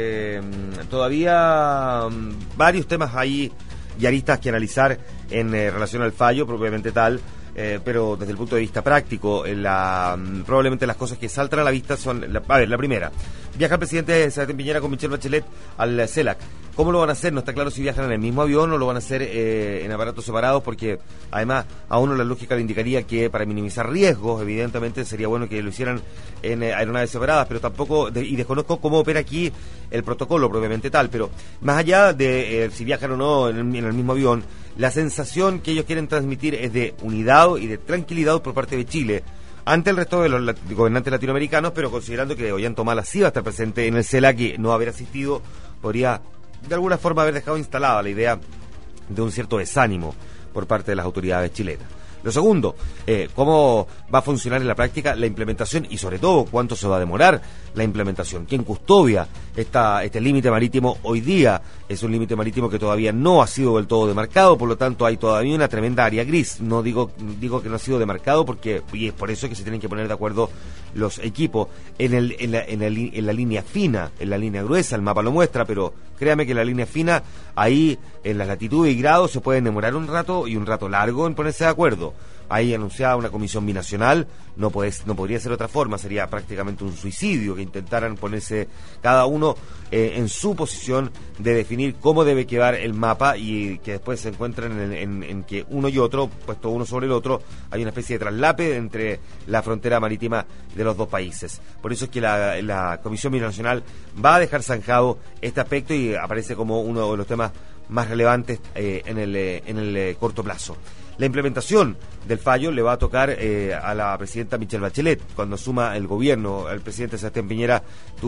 S1: todavía varios temas ahí y aristas que analizar en relación al fallo, propiamente tal, pero desde el punto de vista práctico, probablemente las cosas que saltan a la vista son, la primera, viaja el presidente Sebastián Piñera con Michelle Bachelet al CELAC. ¿Cómo lo van a hacer? No está claro si viajan en el mismo avión o lo van a hacer en aparatos separados, porque además a uno la lógica le indicaría que para minimizar riesgos, evidentemente sería bueno que lo hicieran en aeronaves separadas, pero tampoco, y desconozco cómo opera aquí el protocolo propiamente tal, pero más allá de si viajan o no en el mismo avión, la sensación que ellos quieren transmitir es de unidad y de tranquilidad por parte de Chile ante el resto de los gobernantes latinoamericanos, pero considerando que Ollanta sí va a estar presente en el CELAC y no haber asistido, podría de alguna forma haber dejado instalada la idea de un cierto desánimo por parte de las autoridades chilenas. Lo segundo, cómo va a funcionar en la práctica la implementación y sobre todo cuánto se va a demorar la implementación. ¿Quién custodia este límite marítimo hoy día? Es un límite marítimo que todavía no ha sido del todo demarcado, por lo tanto hay todavía una tremenda área gris. No digo que no ha sido demarcado y es por eso que se tienen que poner de acuerdo los equipos en la línea fina, en la línea gruesa. El mapa lo muestra, pero créame que la línea fina, ahí en las latitudes y grados se pueden demorar un rato y un rato largo en ponerse de acuerdo. Ahí anunciada una comisión binacional, no podría ser otra forma, sería prácticamente un suicidio que intentaran ponerse cada uno en su posición de definir cómo debe quedar el mapa y que después se encuentren en que uno y otro, puesto uno sobre el otro, hay una especie de traslape entre la frontera marítima de los dos países. Por eso es que la comisión binacional va a dejar zanjado este aspecto y aparece como uno de los temas más relevantes en el corto plazo. La implementación del fallo le va a tocar a la presidenta Michelle Bachelet. Cuando asuma el gobierno, el presidente Sebastián Piñera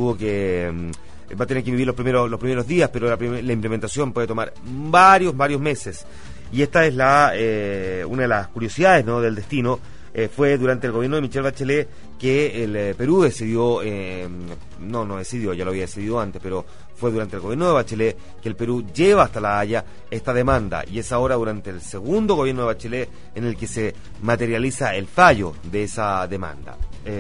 S1: va a tener que vivir los primeros días, pero la implementación puede tomar varios meses. Y esta es una de las curiosidades, ¿no?, del destino. Fue durante el gobierno de Michelle Bachelet que el Perú decidió, no decidió, ya lo había decidido antes, pero fue durante el gobierno de Bachelet que el Perú lleva hasta La Haya esta demanda, y es ahora durante el segundo gobierno de Bachelet en el que se materializa el fallo de esa demanda.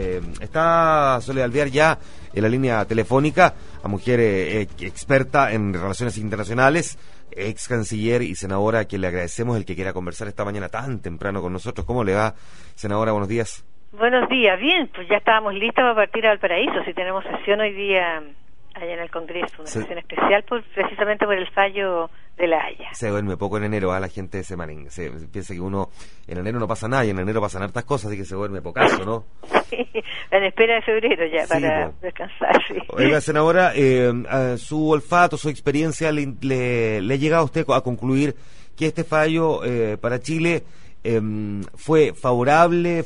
S1: Está Soledad Alvear ya en la línea telefónica, a mujer experta en relaciones internacionales, ex canciller y senadora, a quien le agradecemos el que quiera conversar esta mañana tan temprano con nosotros. ¿Cómo le va, senadora? Buenos días.
S6: Buenos días, bien, pues ya estábamos listos para partir a Valparaíso, si tenemos sesión hoy día allá en el Congreso, una sesión especial precisamente por el fallo de La Haya. Se
S1: duerme poco en enero, la gente se piensa que uno en enero no pasa nada y en enero pasan hartas cosas, así que se duerme pocazo, ¿no?
S6: Sí, en espera de febrero ya, sí, para descansar. Sí.
S1: Oiga, senadora, su olfato, su experiencia le ha llegado a usted a concluir que este fallo para Chile fue favorable,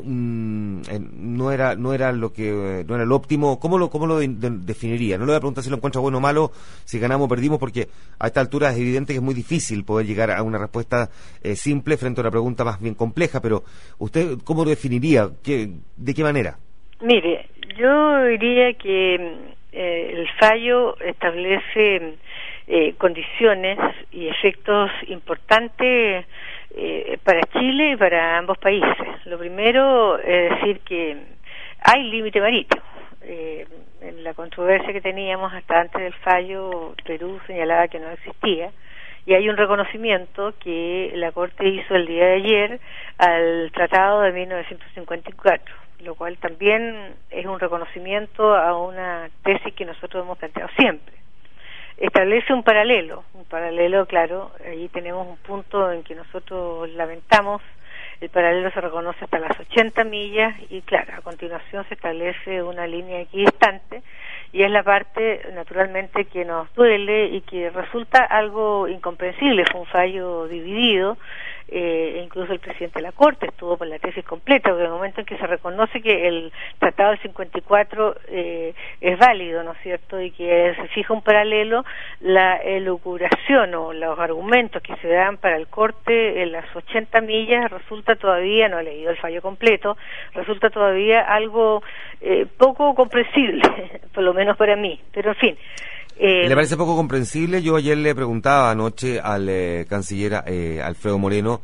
S1: no era el óptimo. ¿Cómo lo definiría? No le voy a preguntar si lo encuentra bueno o malo, si ganamos o perdimos, porque a esta altura es evidente que es muy difícil poder llegar a una respuesta simple frente a una pregunta más bien compleja, pero ¿usted cómo lo definiría? ¿De qué manera?
S6: Mire, yo diría que el fallo establece condiciones y efectos importantes para Chile y para ambos países. Lo primero es decir que hay límite marítimo. En la controversia que teníamos hasta antes del fallo, Perú señalaba que no existía, y hay un reconocimiento que la Corte hizo el día de ayer al Tratado de 1954, lo cual también es un reconocimiento a una tesis que nosotros hemos planteado siempre. Establece un paralelo, claro, ahí tenemos un punto en que nosotros lamentamos, el paralelo se reconoce hasta las 80 millas y claro, a continuación se establece una línea equidistante y es la parte naturalmente que nos duele y que resulta algo incomprensible. Fue un fallo dividido, incluso el presidente de la Corte estuvo por la tesis completa, porque en el momento en que se reconoce que el Tratado del 54 es válido, ¿no es cierto?, y que se fija un paralelo, la elucubración o los argumentos que se dan para el corte en las 80 millas resulta todavía, no he leído el fallo completo, resulta todavía algo poco comprensible, por lo menos para mí, pero en fin.
S1: ¿Le parece poco comprensible? Yo ayer le preguntaba anoche al canciller Alfredo Moreno,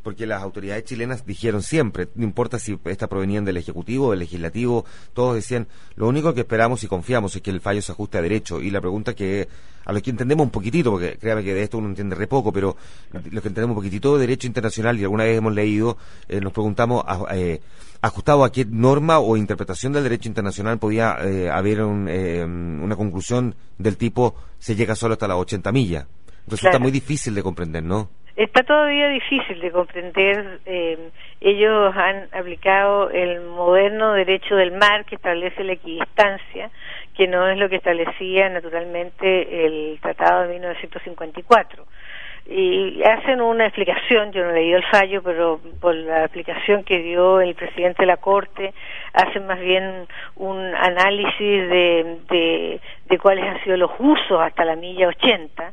S1: porque las autoridades chilenas dijeron siempre, no importa si esta provenían del Ejecutivo, del Legislativo, todos decían, lo único que esperamos y confiamos es que el fallo se ajuste a derecho. Y la pregunta que a los que entendemos un poquitito, porque créame que de esto uno entiende re poco, pero los que entendemos un poquitito de derecho internacional y alguna vez hemos leído, nos preguntamos ajustado a qué norma o interpretación del derecho internacional podía haber una conclusión del tipo se llega solo hasta las 80 millas. Resulta muy difícil de comprender, ¿no?
S6: Está todavía difícil de comprender. Ellos han aplicado el moderno derecho del mar que establece la equidistancia, que no es lo que establecía naturalmente el Tratado de 1954. Y hacen una explicación, yo no he leído el fallo, pero por la explicación que dio el presidente de la Corte, hacen más bien un análisis de cuáles han sido los usos hasta la milla 80.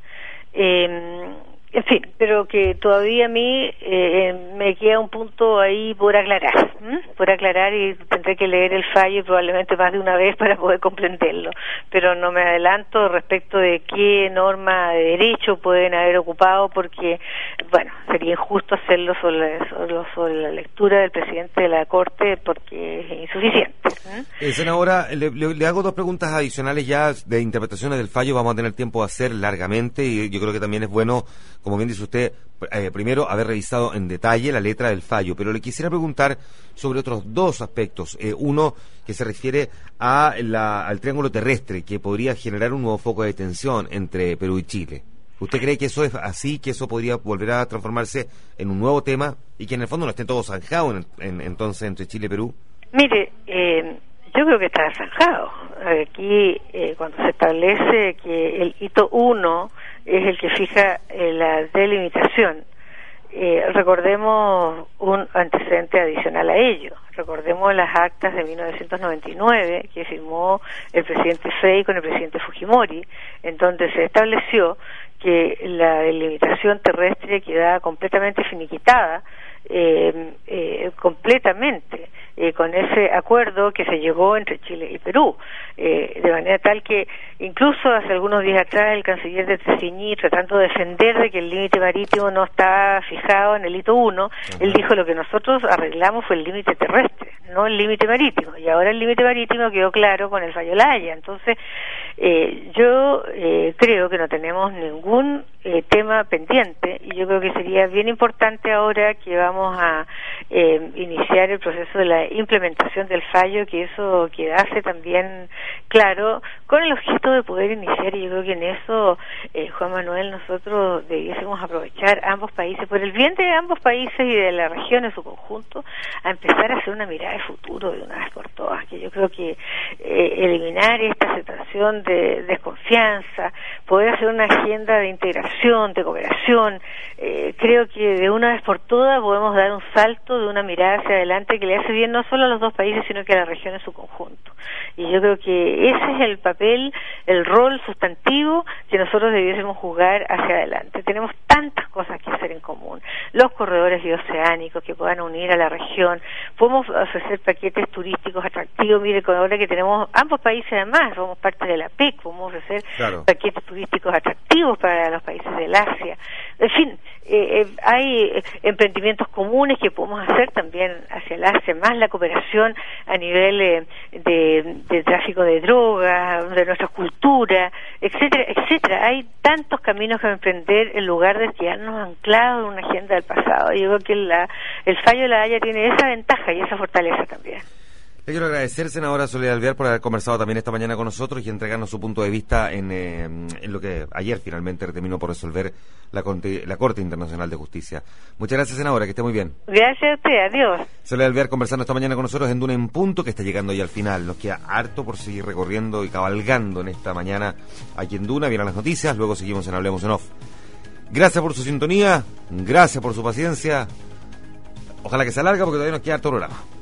S6: En fin, pero que todavía a mí me queda un punto ahí por aclarar y tendré que leer el fallo y probablemente más de una vez para poder comprenderlo, pero no me adelanto respecto de qué norma de derecho pueden haber ocupado porque, bueno, sería injusto hacerlo sobre la lectura del presidente de la Corte porque es insuficiente.
S1: Senadora, le hago dos preguntas adicionales ya de interpretaciones del fallo, vamos a tener tiempo de hacer largamente y yo creo que también es bueno, como bien dice usted, primero haber revisado en detalle la letra del fallo, pero le quisiera preguntar sobre otros dos aspectos. Uno que se refiere al triángulo terrestre, que podría generar un nuevo foco de tensión entre Perú y Chile. ¿Usted cree que eso es así, que eso podría volver a transformarse en un nuevo tema y que en el fondo no esté todo zanjado entonces entre Chile y Perú?
S6: Mire, yo creo que está zanjado. Aquí, cuando se establece que el hito 1 es el que fija la delimitación, recordemos un antecedente adicional a ello. Recordemos las actas de 1999 que firmó el presidente Frei con el presidente Fujimori, en donde se estableció que la delimitación terrestre quedaba completamente finiquitada, completamente, con ese acuerdo que se llegó entre Chile y Perú, de manera tal que incluso hace algunos días atrás el canciller de Tessiní, tratando de defender de que el límite marítimo no está fijado en el hito 1, él dijo lo que nosotros arreglamos fue el límite terrestre, no el límite marítimo, y ahora el límite marítimo quedó claro con el fallo La Haya. Entonces yo creo que no tenemos ningún tema pendiente y yo creo que sería bien importante ahora que vamos a iniciar el proceso de la implementación del fallo, que eso quedase también claro con el objeto de poder iniciar, y yo creo que en eso, Juan Manuel, nosotros debiésemos aprovechar ambos países, por el bien de ambos países y de la región en su conjunto, a empezar a hacer una mirada de futuro de una vez por todas, que yo creo que eliminar esta situación de desconfianza, poder hacer una agenda de integración, de cooperación, creo que de una vez por todas podemos dar un salto de una mirada hacia adelante que le hace bien no solo a los dos países, sino que a la región en su conjunto. Y yo creo que ese es el papel, el rol sustantivo que nosotros debiésemos jugar hacia adelante. Tenemos tantas cosas que hacer en común. Los corredores bioceánicos que puedan unir a la región. Podemos ofrecer paquetes turísticos atractivos. Mire, con ahora que tenemos ambos países además, somos parte de la PEC, podemos ofrecer paquetes turísticos atractivos para los países del Asia. En fin, hay emprendimientos comunes que podemos hacer también hacia el Asia, más la cooperación a nivel de tráfico de drogas, de nuestra cultura, etcétera, etcétera. Hay tantos caminos que emprender en lugar de quedarnos anclados en una agenda del pasado. Yo creo que el fallo de La Haya tiene esa ventaja y esa fortaleza también.
S1: Le quiero agradecer, senadora Soledad Alvear, por haber conversado también esta mañana con nosotros y entregarnos su punto de vista en lo que ayer finalmente terminó por resolver la Corte Internacional de Justicia. Muchas gracias, senadora, que esté muy bien.
S6: Gracias a usted, adiós.
S1: Soledad Alvear conversando esta mañana con nosotros en Duna en Punto, que está llegando ya al final. Nos queda harto por seguir recorriendo y cabalgando en esta mañana aquí en Duna. Vienen las noticias, luego seguimos en Hablemos en Off. Gracias por su sintonía, gracias por su paciencia. Ojalá que se alargue porque todavía nos queda harto programa.